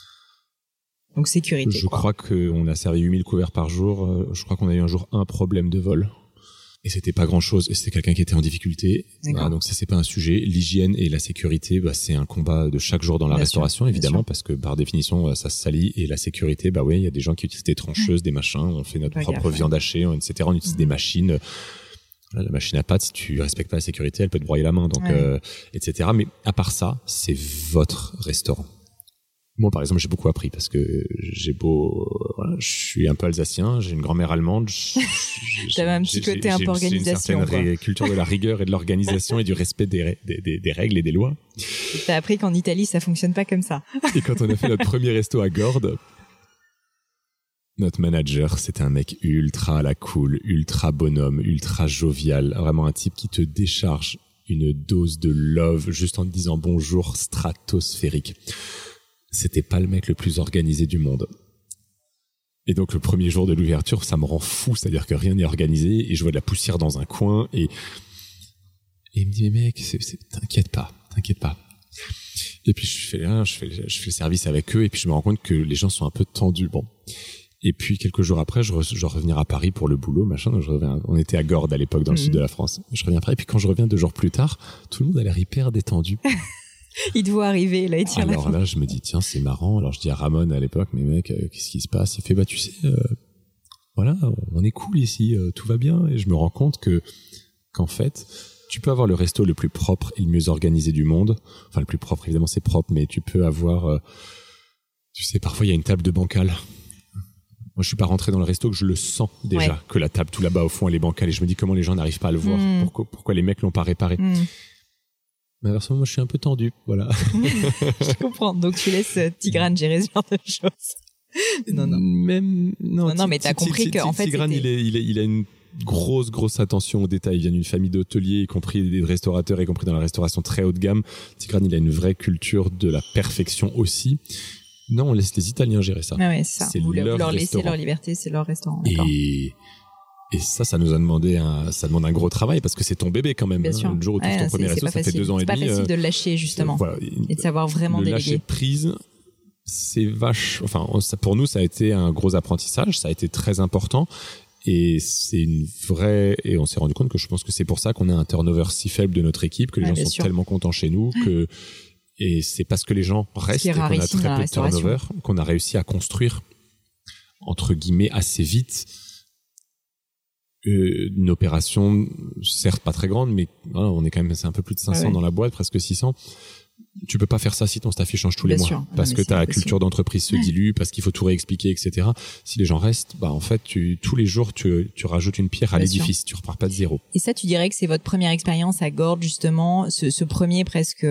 Donc sécurité. Je crois qu'on a servi 8000 couverts par jour. Je crois qu'on a eu un jour un problème de vol. Et c'était pas grand chose. Et c'était quelqu'un qui était en difficulté. Voilà, donc ça, c'est pas un sujet. L'hygiène et la sécurité, c'est un combat de chaque jour dans la restauration, évidemment, parce que par définition, ça se salit. Et la sécurité, il y a des gens qui utilisent des trancheuses, des machins. On fait notre propre viande hachée, etc. On utilise des machines. La machine à pâte, si tu respectes pas la sécurité, elle peut te broyer la main. Donc, etc. Mais à part ça, c'est votre restaurant. Moi, par exemple, j'ai beaucoup appris parce que je suis un peu alsacien, j'ai une grand-mère allemande. T'avais un petit côté un peu organisation. J'ai une certaine culture de la rigueur et de l'organisation et du respect des règles et des lois. Et t'as appris qu'en Italie, ça fonctionne pas comme ça. Et quand on a fait notre premier resto à Gordes, notre manager, c'était un mec ultra à la cool, ultra bonhomme, ultra jovial, vraiment un type qui te décharge une dose de love juste en te disant bonjour stratosphérique. C'était pas le mec le plus organisé du monde. Et donc le premier jour de l'ouverture, ça me rend fou, c'est-à-dire que rien n'est organisé et je vois de la poussière dans un coin et il me dit mais mec, t'inquiète pas. Et puis je fais le service avec eux et puis je me rends compte que les gens sont un peu tendus. Bon. Et puis quelques jours après, je revenir à Paris pour le boulot, machin. Donc on était à Gordes à l'époque, dans le sud de la France. Je reviens à Paris, puis quand je reviens 2 jours plus tard, tout le monde a l'air hyper détendu. Il te voit arriver, là, il tire Alors là, je me dis, tiens, c'est marrant. Alors je dis à Ramon à l'époque, mais mec, qu'est-ce qui se passe? Il fait, bah tu sais, voilà, on est cool ici, tout va bien. Et je me rends compte qu'en fait, tu peux avoir le resto le plus propre et le mieux organisé du monde. Enfin, le plus propre, évidemment, c'est propre, mais tu peux avoir, tu sais, parfois il y a une table de bancal. Moi, je suis pas rentré dans le resto que je le sens déjà, que la table tout là-bas au fond elle est bancale, et je me dis comment les gens n'arrivent pas à le voir, pourquoi les mecs l'ont pas réparé. Mais inversement, moi je suis un peu tendu, voilà. Je comprends. Donc tu laisses Tigrane gérer ce genre de choses. Non, mais t'as compris qu'en fait Tigrane, il a une grosse attention aux détails. Il vient d'une famille d'hôteliers, y compris des restaurateurs, y compris dans la restauration très haut de gamme. Tigrane, il a une vraie culture de la perfection aussi. Non, on laisse les Italiens gérer ça. Ah ouais, c'est ça. Vous leur laissez leur liberté, c'est leur restaurant. Et ça nous a demandé ça demande un gros travail parce que c'est ton bébé quand même. Bien sûr. Le jour où tu ouvres ton premier resto, ça fait 2 ans et demi. C'est pas facile de le lâcher, justement. Voilà. Et de savoir vraiment déléguer. Lâcher prise, c'est pour nous, ça a été un gros apprentissage. Ça a été très important. Et et on s'est rendu compte que je pense que c'est pour ça qu'on a un turnover si faible de notre équipe, que les gens sont tellement contents chez nous, et c'est parce que les gens restent et qu'on a très peu de turnover qu'on a réussi à construire, entre guillemets, assez vite une opération, certes pas très grande, mais voilà, on est quand même, c'est un peu plus de 500 dans la boîte, presque 600. Tu peux pas faire ça si ton staff change tous les mois. Parce que ta culture d'entreprise se dilue, parce qu'il faut tout réexpliquer, etc. Si les gens restent, en fait, tous les jours, tu rajoutes une pierre à l'édifice. Tu repars pas de zéro. Et ça, tu dirais que c'est votre première expérience à Gordes, justement, ce premier presque...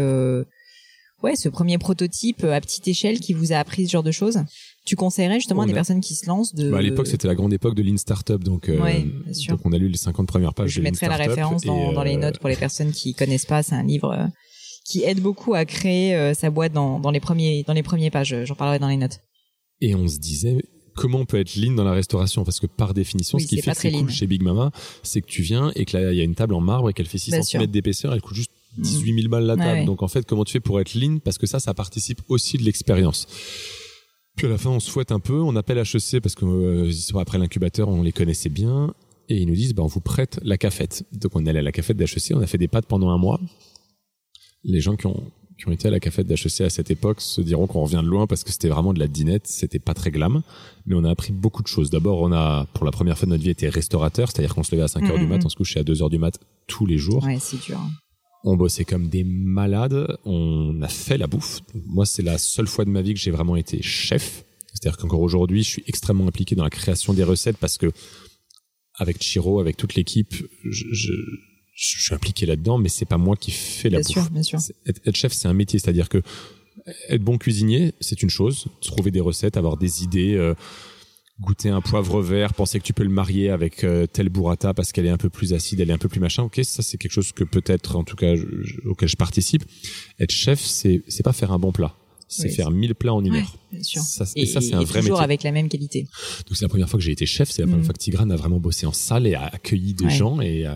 ce premier prototype à petite échelle qui vous a appris ce genre de choses. Tu conseillerais justement à des personnes qui se lancent de... à l'époque, c'était la grande époque de Lean Startup, donc on a lu les 50 premières pages de Lean Startup. Je mettrai la référence dans les notes pour les personnes qui connaissent pas. C'est un livre qui aide beaucoup à créer sa boîte dans les premiers pages. J'en parlerai dans les notes. Et on se disait, comment on peut être lean dans la restauration? Parce que par définition, ce qui fait que c'est cool chez Big Mama, c'est que tu viens et que là, il y a une table en marbre et qu'elle fait 6 cm d'épaisseur, elle coûte juste 18 000 balles la table. Ouais. Donc en fait, comment tu fais pour être lean? Parce que ça participe aussi de l'expérience. Puis à la fin, on se fouette un peu, on appelle HEC parce que après l'incubateur, on les connaissait bien, et ils nous disent, on vous prête la cafette. Donc on est allé à la cafette d'HEC, on a fait des pâtes pendant 1 mois. Les gens qui ont été à la cafette d'HEC à cette époque se diront qu'on revient de loin parce que c'était vraiment de la dinette, c'était pas très glam, mais on a appris beaucoup de choses. D'abord, on a, pour la première fois de notre vie, été restaurateur, c'est-à-dire qu'on se levait à 5h du mat, on se couchait à 2h du mat tous les jours. Ouais, c'est dur. On bossait comme des malades, on a fait la bouffe. Moi, c'est la seule fois de ma vie que j'ai vraiment été chef. C'est-à-dire qu'encore aujourd'hui, je suis extrêmement impliqué dans la création des recettes parce que, avec Chiro, avec toute l'équipe, je suis impliqué là-dedans, mais c'est pas moi qui fais la bouffe. Bien sûr. Être chef, c'est un métier. C'est-à-dire que être bon cuisinier, c'est une chose. Trouver des recettes, avoir des idées, goûter un poivre vert, penser que tu peux le marier avec telle burrata parce qu'elle est un peu plus acide, elle est un peu plus machin. Ok, ça c'est quelque chose que peut-être, en tout cas, auquel je participe. Être chef, c'est pas faire un bon plat, c'est faire 1000 plats en 1 heure. Bien sûr. Ça, c'est un vrai toujours métier. avec la même qualité. Donc c'est la première fois que j'ai été chef, c'est la première fois que Tigrane a vraiment bossé en salle et a accueilli des gens et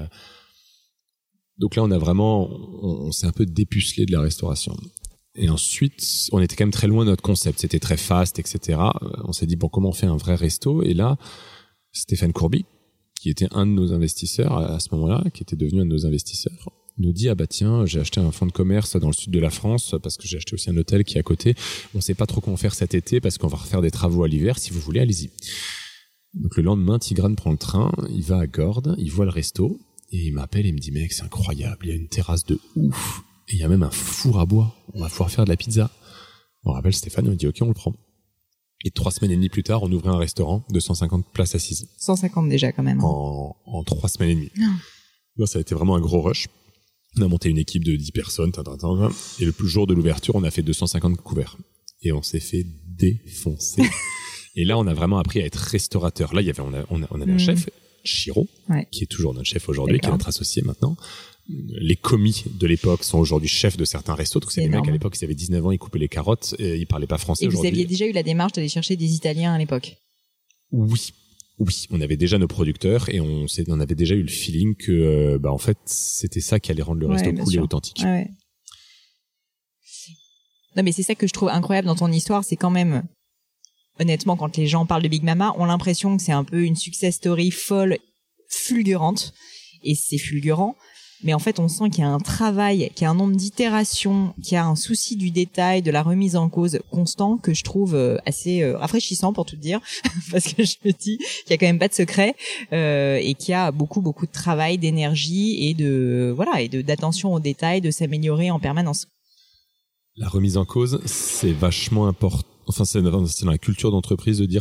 donc là on a vraiment, on s'est un peu dépucelé de la restauration. Et ensuite, on était quand même très loin de notre concept. C'était très fast, etc. On s'est dit, comment on fait un vrai resto? Et là, Stéphane Courby, qui était un de nos investisseurs à ce moment-là, qui était devenu un de nos investisseurs, nous dit, tiens, j'ai acheté un fonds de commerce dans le sud de la France parce que j'ai acheté aussi un hôtel qui est à côté. On sait pas trop comment faire cet été parce qu'on va refaire des travaux à l'hiver. Si vous voulez, allez-y. Donc le lendemain, Tigrane prend le train, il va à Gordes, il voit le resto et il m'appelle et il me dit, mec, c'est incroyable, il y a une terrasse de ouf. Et il y a même un four à bois. On va pouvoir faire de la pizza. On rappelle Stéphane, on dit ok, on le prend. Et 3 semaines et demie plus tard, on ouvrait un restaurant de 150 places assises. 150 déjà quand même. En 3 semaines et demie. Non. Là, ça a été vraiment un gros rush. On a monté une équipe de 10 personnes. Et le jour de l'ouverture, on a fait 250 couverts. Et on s'est fait défoncer. Et là, on a vraiment appris à être restaurateur. Là, on avait un chef, Chiro, qui est toujours notre chef aujourd'hui, qui est notre associé maintenant. Les commis de l'époque sont aujourd'hui chefs de certains restos. Donc c'est des mecs à l'époque, ils avaient 19 ans, ils coupaient les carottes, et ils parlaient pas français. Et vous aviez déjà eu la démarche d'aller chercher des Italiens à l'époque? Oui, on avait déjà nos producteurs et on avait déjà eu le feeling que, en fait, c'était ça qui allait rendre le resto cool et authentique. Ouais. Non, mais c'est ça que je trouve incroyable dans ton histoire, c'est quand même honnêtement, quand les gens parlent de Big Mama, ont l'impression que c'est un peu une success story folle, fulgurante. Et c'est fulgurant. Mais en fait, on sent qu'il y a un travail, qu'il y a un nombre d'itérations, qu'il y a un souci du détail, de la remise en cause constant que je trouve assez rafraîchissant pour tout te dire, parce que je me dis qu'il y a quand même pas de secret et qu'il y a beaucoup de travail, d'énergie et d'attention aux détails, de s'améliorer en permanence. La remise en cause, c'est vachement important. Enfin, c'est dans la culture d'entreprise de dire,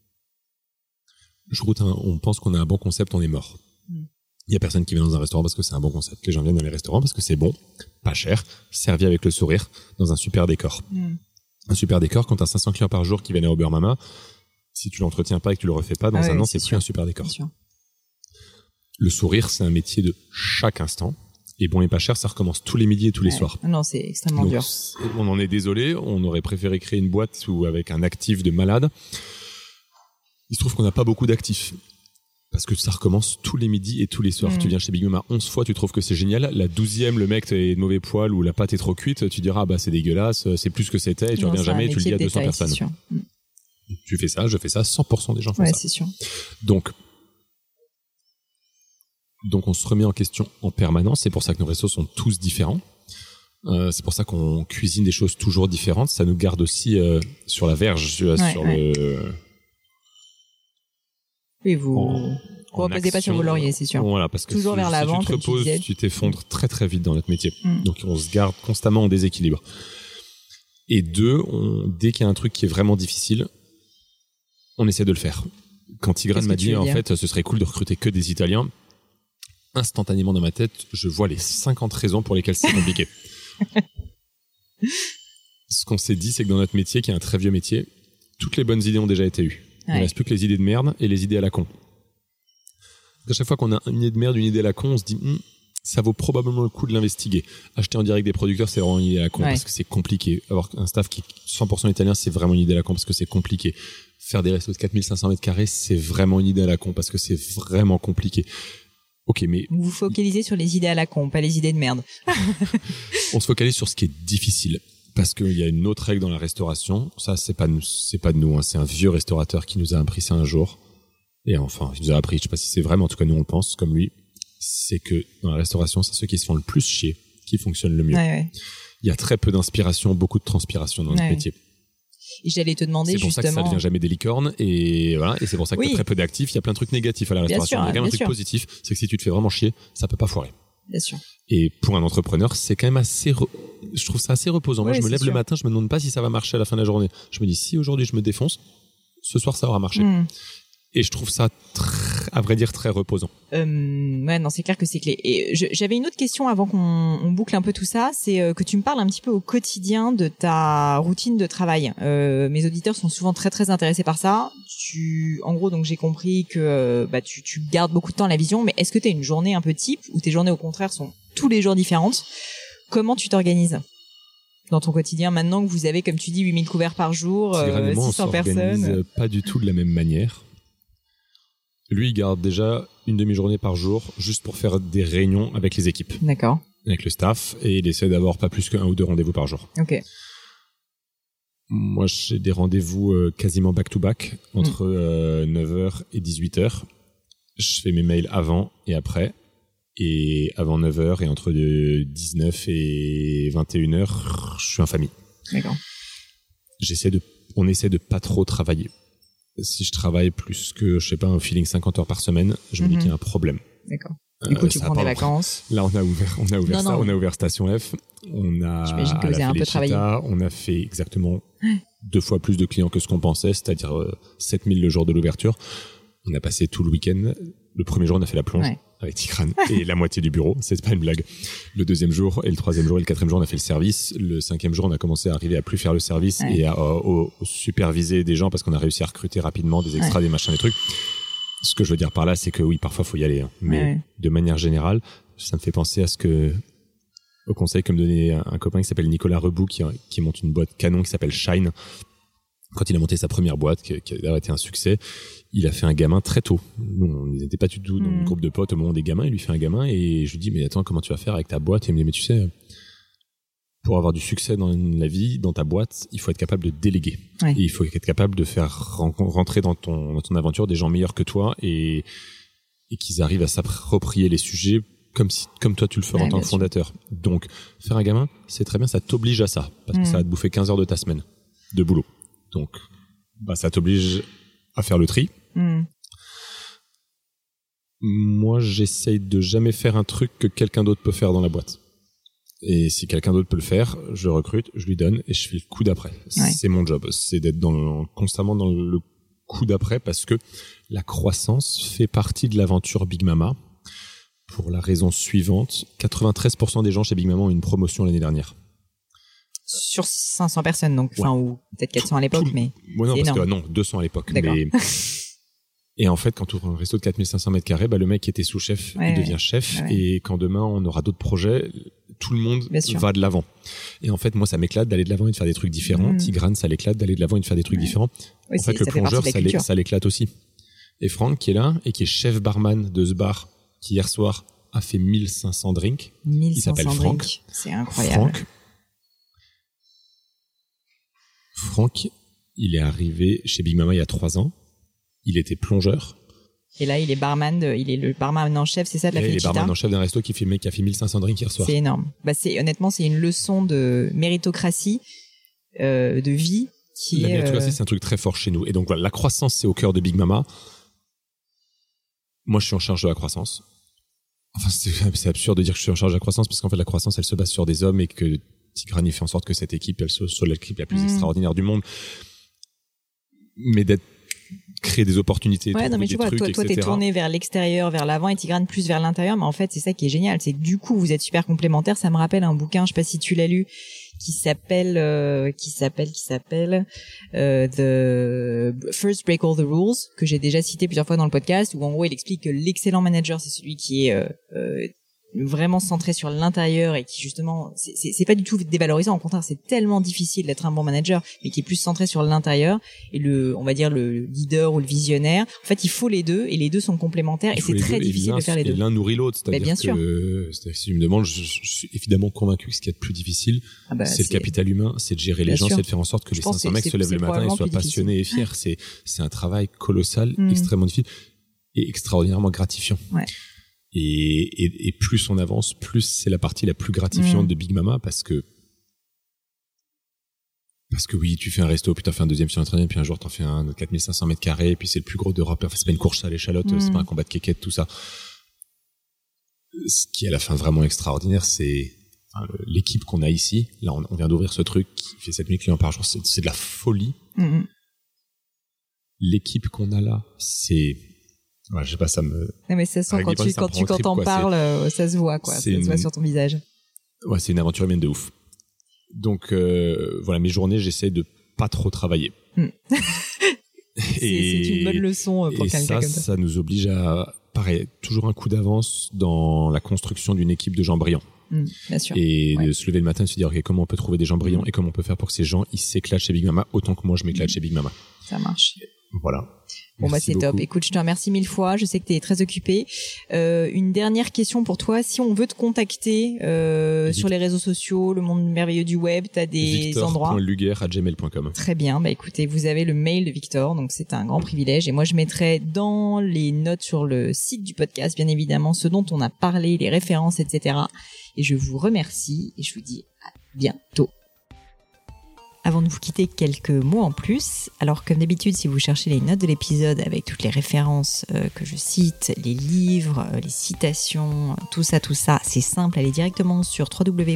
on pense qu'on a un bon concept, on est mort. Il y a personne qui vient dans un restaurant parce que c'est un bon concept. Les gens viennent dans les restaurants parce que c'est bon, pas cher, servi avec le sourire, dans un super décor. Un super décor, quand t'as 500 clients par jour qui viennent au Beurre Mama, si tu l'entretiens pas et que tu le refais pas, dans un an, c'est plus un super décor. Le sourire, c'est un métier de chaque instant. Et bon et pas cher, ça recommence tous les midis et tous les soirs. Non, c'est extrêmement dur. On en est désolé, on aurait préféré créer une boîte avec un actif de malade. Il se trouve qu'on n'a pas beaucoup d'actifs. Parce que ça recommence tous les midis et tous les soirs. Tu viens chez Big Mama 11 fois, tu trouves que c'est génial. La 12e, le mec est de mauvais poil ou la pâte est trop cuite, tu diras, c'est dégueulasse, c'est plus que c'était, et tu reviens jamais, et tu le dis à 200 personnes. Tu fais ça, je fais ça, 100% des gens font ça. C'est sûr. Donc, on se remet en question en permanence. C'est pour ça que nos restos sont tous différents. C'est pour ça qu'on cuisine des choses toujours différentes. Ça nous garde aussi sur la verge, Oui, vous reposez pas sur vos lauriers, c'est sûr. Voilà, parce que toujours vers l'avant, si tu te reposes, tu t'effondres très très vite dans notre métier. Donc on se garde constamment en déséquilibre. Et deux, dès qu'il y a un truc qui est vraiment difficile, on essaie de le faire. Quand Tigrane m'a dit en fait, ce serait cool de recruter que des Italiens, instantanément dans ma tête, je vois les 50 raisons pour lesquelles c'est compliqué. Ce qu'on s'est dit, c'est que dans notre métier, qui est un très vieux métier, toutes les bonnes idées ont déjà été eues. Il ne reste plus que les idées de merde et les idées à la con. À chaque fois qu'on a une idée de merde, une idée à la con, on se dit ça vaut probablement le coup de l'investiguer. Acheter en direct des producteurs, c'est vraiment une idée à la con parce que c'est compliqué. Avoir un staff qui est 100% italien, c'est vraiment une idée à la con parce que c'est compliqué. Faire des restos de 4500 mètres carrés, c'est vraiment une idée à la con parce que c'est vraiment compliqué. Ok, mais vous vous focalisez sur les idées à la con, pas les idées de merde. On se focalise sur ce qui est difficile. Parce qu'il y a une autre règle dans la restauration. Ça, c'est pas de nous, hein. C'est un vieux restaurateur qui nous a appris ça un jour. Et enfin, il nous a appris, je sais pas si c'est vrai, mais en tout cas, nous, on le pense, comme lui. C'est que dans la restauration, c'est ceux qui se font le plus chier qui fonctionnent le mieux. Il y a très peu d'inspiration, beaucoup de transpiration dans notre métier. Et j'allais te demander justement. C'est pour ça que ça devient jamais des licornes. Et voilà. Et c'est pour ça que t'as très peu d'actifs. Il y a plein de trucs négatifs à la restauration. Il y a quand même un truc positif. C'est que si tu te fais vraiment chier, ça peut pas foirer. Bien sûr. Et pour un entrepreneur, c'est quand même je trouve ça assez reposant. Moi, je me lève le matin, je me demande pas si ça va marcher à la fin de la journée. Je me dis, si aujourd'hui je me défonce, ce soir ça aura marché. Et je trouve ça, à vrai dire, très reposant. Non, c'est clair que c'est clé. Et j'avais une autre question avant qu'on boucle un peu tout ça, c'est que tu me parles un petit peu au quotidien de ta routine de travail. Mes auditeurs sont souvent très très intéressés par ça. En gros, donc j'ai compris que tu gardes beaucoup de temps à la vision, mais est-ce que tu as une journée un peu type ou tes journées au contraire sont tous les jours différentes? Comment tu t'organises dans ton quotidien maintenant que vous avez, comme tu dis, 8000 couverts par jour, 600 personnes? Pas du tout de la même manière. Lui, il garde déjà une demi-journée par jour juste pour faire des réunions avec les équipes. D'accord. Avec le staff, et il essaie d'avoir pas plus qu'un ou deux rendez-vous par jour. Ok. Moi, j'ai des rendez-vous quasiment back-to-back entre 9h et 18h. Je fais mes mails avant et après. Et avant 9h et entre 19 et 21h, je suis en famille. D'accord. On essaie de pas trop travailler. Si je travaille plus que, je sais pas, un feeling 50 heures par semaine, je me dis qu'il y a un problème. D'accord. Du coup, tu prends des vacances. Là, on a ouvert Station F. J'imagine que vous avez un peu travaillé. On a fait exactement 2 fois plus de clients que ce qu'on pensait, c'est-à-dire 7000 le jour de l'ouverture. On a passé tout le week-end. Le premier jour, on a fait la plonge avec Tigrane et la moitié du bureau. C'est pas une blague. Le deuxième jour et le troisième jour et le quatrième jour, on a fait le service. Le cinquième jour, on a commencé à arriver à plus faire le service et à superviser des gens parce qu'on a réussi à recruter rapidement des extras, des machins, des trucs. Ce que je veux dire par là, c'est que oui, parfois, faut y aller. Hein. Mais de manière générale, ça me fait penser à au conseil que me donnait un copain qui s'appelle Nicolas Reboux, qui monte une boîte canon qui s'appelle Shine. Quand il a monté sa première boîte, qui a été un succès, il a fait un gamin très tôt. Nous, on n'était pas du tout dans le groupe de potes au moment des gamins. Il lui fait un gamin et je lui dis, mais attends, comment tu vas faire avec ta boîte? Et il me dit, mais tu sais, pour avoir du succès dans la vie, dans ta boîte, il faut être capable de déléguer. Ouais. Et il faut être capable de faire rentrer dans ton aventure des gens meilleurs que toi et qu'ils arrivent à s'approprier les sujets comme toi tu le ferais en tant que fondateur. Donc, faire un gamin, c'est très bien, ça t'oblige à ça. Parce que ça va te bouffer 15 heures de ta semaine de boulot. Donc, ça t'oblige à faire le tri. Moi, j'essaye de jamais faire un truc que quelqu'un d'autre peut faire dans la boîte. Et si quelqu'un d'autre peut le faire, je recrute, je lui donne et je fais le coup d'après. Ouais. C'est mon job, c'est d'être constamment dans le coup d'après parce que la croissance fait partie de l'aventure Big Mama pour la raison suivante. 93% des gens chez Big Mama ont eu une promotion l'année dernière. Sur 500 personnes, donc, ou peut-être 400 à l'époque, mais ouais, non, c'est parce énorme. Que 200 à l'époque. D'accord. Mais... Et en fait, quand tu ouvres un resto de 4500 mètres carrés, le mec qui était sous-chef, il devient chef. Ouais. Et quand demain, on aura d'autres projets, tout le monde va de l'avant. Et en fait, moi, ça m'éclate d'aller de l'avant et de faire des trucs différents. Tigrane, ça l'éclate d'aller de l'avant et de faire des trucs différents. En fait, le plongeur, ça l'éclate aussi. Et Franck, qui est là, et qui est chef barman de ce bar, qui hier soir a fait 1500 drinks. 1500 il s'appelle Franck. Drinks. C'est incroyable. Franck, il est arrivé chez Big Mama il y a 3 ans. Il était plongeur. Et là, il est barman, il est le barman en chef, c'est ça, de la Felicita. Il est barman en chef d'un resto qui a fait 1500 drinks hier soir. C'est énorme. Honnêtement, c'est une leçon de méritocratie, de vie. La méritocratie, c'est un truc très fort chez nous. Et donc voilà, la croissance, c'est au cœur de Big Mama. Moi, je suis en charge de la croissance. Enfin, c'est absurde de dire que je suis en charge de la croissance parce qu'en fait, la croissance, elle se base sur des hommes et que Tigrane, il fait en sorte que cette équipe, elle soit l'équipe la plus extraordinaire du monde. Mais créer des opportunités, mais tu vois, trucs, toi t'es tourné vers l'extérieur, vers l'avant, et Tigrane plus vers l'intérieur, mais en fait c'est ça qui est génial, c'est que du coup vous êtes super complémentaires. Ça me rappelle un bouquin, je sais pas si tu l'as lu, qui s'appelle The First Break All the Rules, que j'ai déjà cité plusieurs fois dans le podcast, où en gros il explique que l'excellent manager c'est celui qui est vraiment centré sur l'intérieur et qui justement c'est pas du tout dévalorisant, au contraire c'est tellement difficile d'être un bon manager, mais qui est plus centré sur l'intérieur, et on va dire le leader ou le visionnaire, en fait il faut les deux, et les deux sont complémentaires, et c'est très difficile de faire les deux. Et l'un nourrit l'autre, c'est-à-dire bien sûr. Si tu me demandes, je suis évidemment convaincu que ce qui est le plus difficile, c'est le capital humain, c'est de gérer les gens, c'est de faire en sorte que les 500 mecs se lèvent le matin et soient passionnés et fiers. C'est un travail colossal, extrêmement difficile et extraordinairement gratifiant. Ouais. Et plus on avance, plus c'est la partie la plus gratifiante de Big Mama, parce que oui, tu fais un resto, puis t'en fais un deuxième sur un troisième, puis un jour t'en fais un de 4500 mètres carrés, et puis c'est le plus gros d'Europe. Enfin, c'est pas une course à l'échalote, c'est pas un combat de quéquette, tout ça. Ce qui est à la fin vraiment extraordinaire, c'est l'équipe qu'on a ici. Là, on vient d'ouvrir ce truc qui fait 7000 clients par jour, c'est de la folie. L'équipe qu'on a là, c'est... Ouais, je sais pas, ça me... Non, mais ça sent quand tu t'en parles, ça se voit, quoi. Ça se voit sur ton visage. Ouais, c'est une aventure humaine de ouf. Donc, voilà, mes journées, j'essaie de pas trop travailler. C'est une bonne leçon pour quelqu'un comme ça. Ça nous oblige à, pareil, toujours un coup d'avance dans la construction d'une équipe de gens brillants. Bien sûr. Et de se lever le matin et se dire, OK, comment on peut trouver des gens brillants et comment on peut faire pour que ces gens, ils s'éclatent chez Big Mama autant que moi je m'éclate chez Big Mama. Ça marche. Voilà. Bon, c'est beaucoup. Top. Écoute, je te remercie 1000 fois. Je sais que tu es très occupé. Une dernière question pour toi. Si on veut te contacter sur les réseaux sociaux, le monde merveilleux du web, tu as des endroits. Victor.luguer@gmail.com. Très bien. Écoutez, vous avez le mail de Victor, donc c'est un grand privilège. Et moi, je mettrai dans les notes sur le site du podcast, bien évidemment, ce dont on a parlé, les références, etc. Et je vous remercie et je vous dis à bientôt. Avant de vous quitter, quelques mots en plus. Alors, comme d'habitude, si vous cherchez les notes de l'épisode avec toutes les références que je cite, les livres, les citations, tout ça, c'est simple. Allez directement sur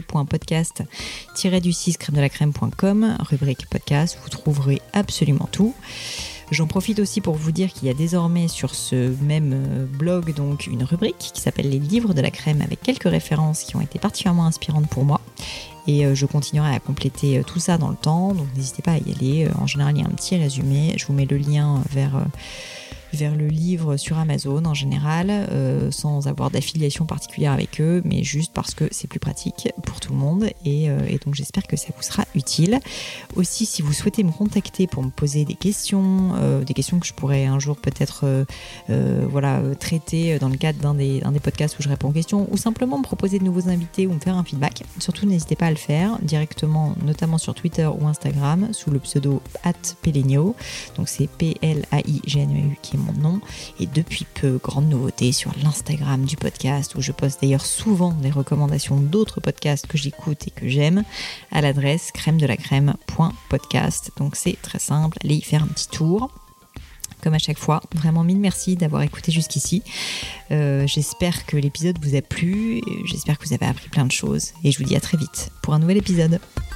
www.podcast-crème-de-la-crème.com, rubrique podcast, vous trouverez absolument tout. J'en profite aussi pour vous dire qu'il y a désormais sur ce même blog donc une rubrique qui s'appelle les livres de la crème, avec quelques références qui ont été particulièrement inspirantes pour moi. Et je continuerai à compléter tout ça dans le temps, donc n'hésitez pas à y aller. En général, il y a un petit résumé. Je vous mets le lien vers le livre sur Amazon en général, sans avoir d'affiliation particulière avec eux, mais juste parce que c'est plus pratique pour tout le monde. Et donc j'espère que ça vous sera utile. Aussi, si vous souhaitez me contacter pour me poser des questions que je pourrais un jour peut-être traiter dans le cadre d'un des podcasts où je réponds aux questions, ou simplement me proposer de nouveaux invités ou me faire un feedback, surtout n'hésitez pas à le le faire directement, notamment sur Twitter ou Instagram, sous le pseudo @Pelenio. Donc c'est PLAIGNEU qui est mon nom. Et depuis peu, grande nouveauté sur l'Instagram du podcast, où je poste d'ailleurs souvent des recommandations d'autres podcasts que j'écoute et que j'aime, à l'adresse crème-de-la-crème.podcast. Donc c'est très simple, allez y faire un petit tour. Comme à chaque fois, vraiment mille merci d'avoir écouté jusqu'ici. J'espère que l'épisode vous a plu, j'espère que vous avez appris plein de choses et je vous dis à très vite pour un nouvel épisode.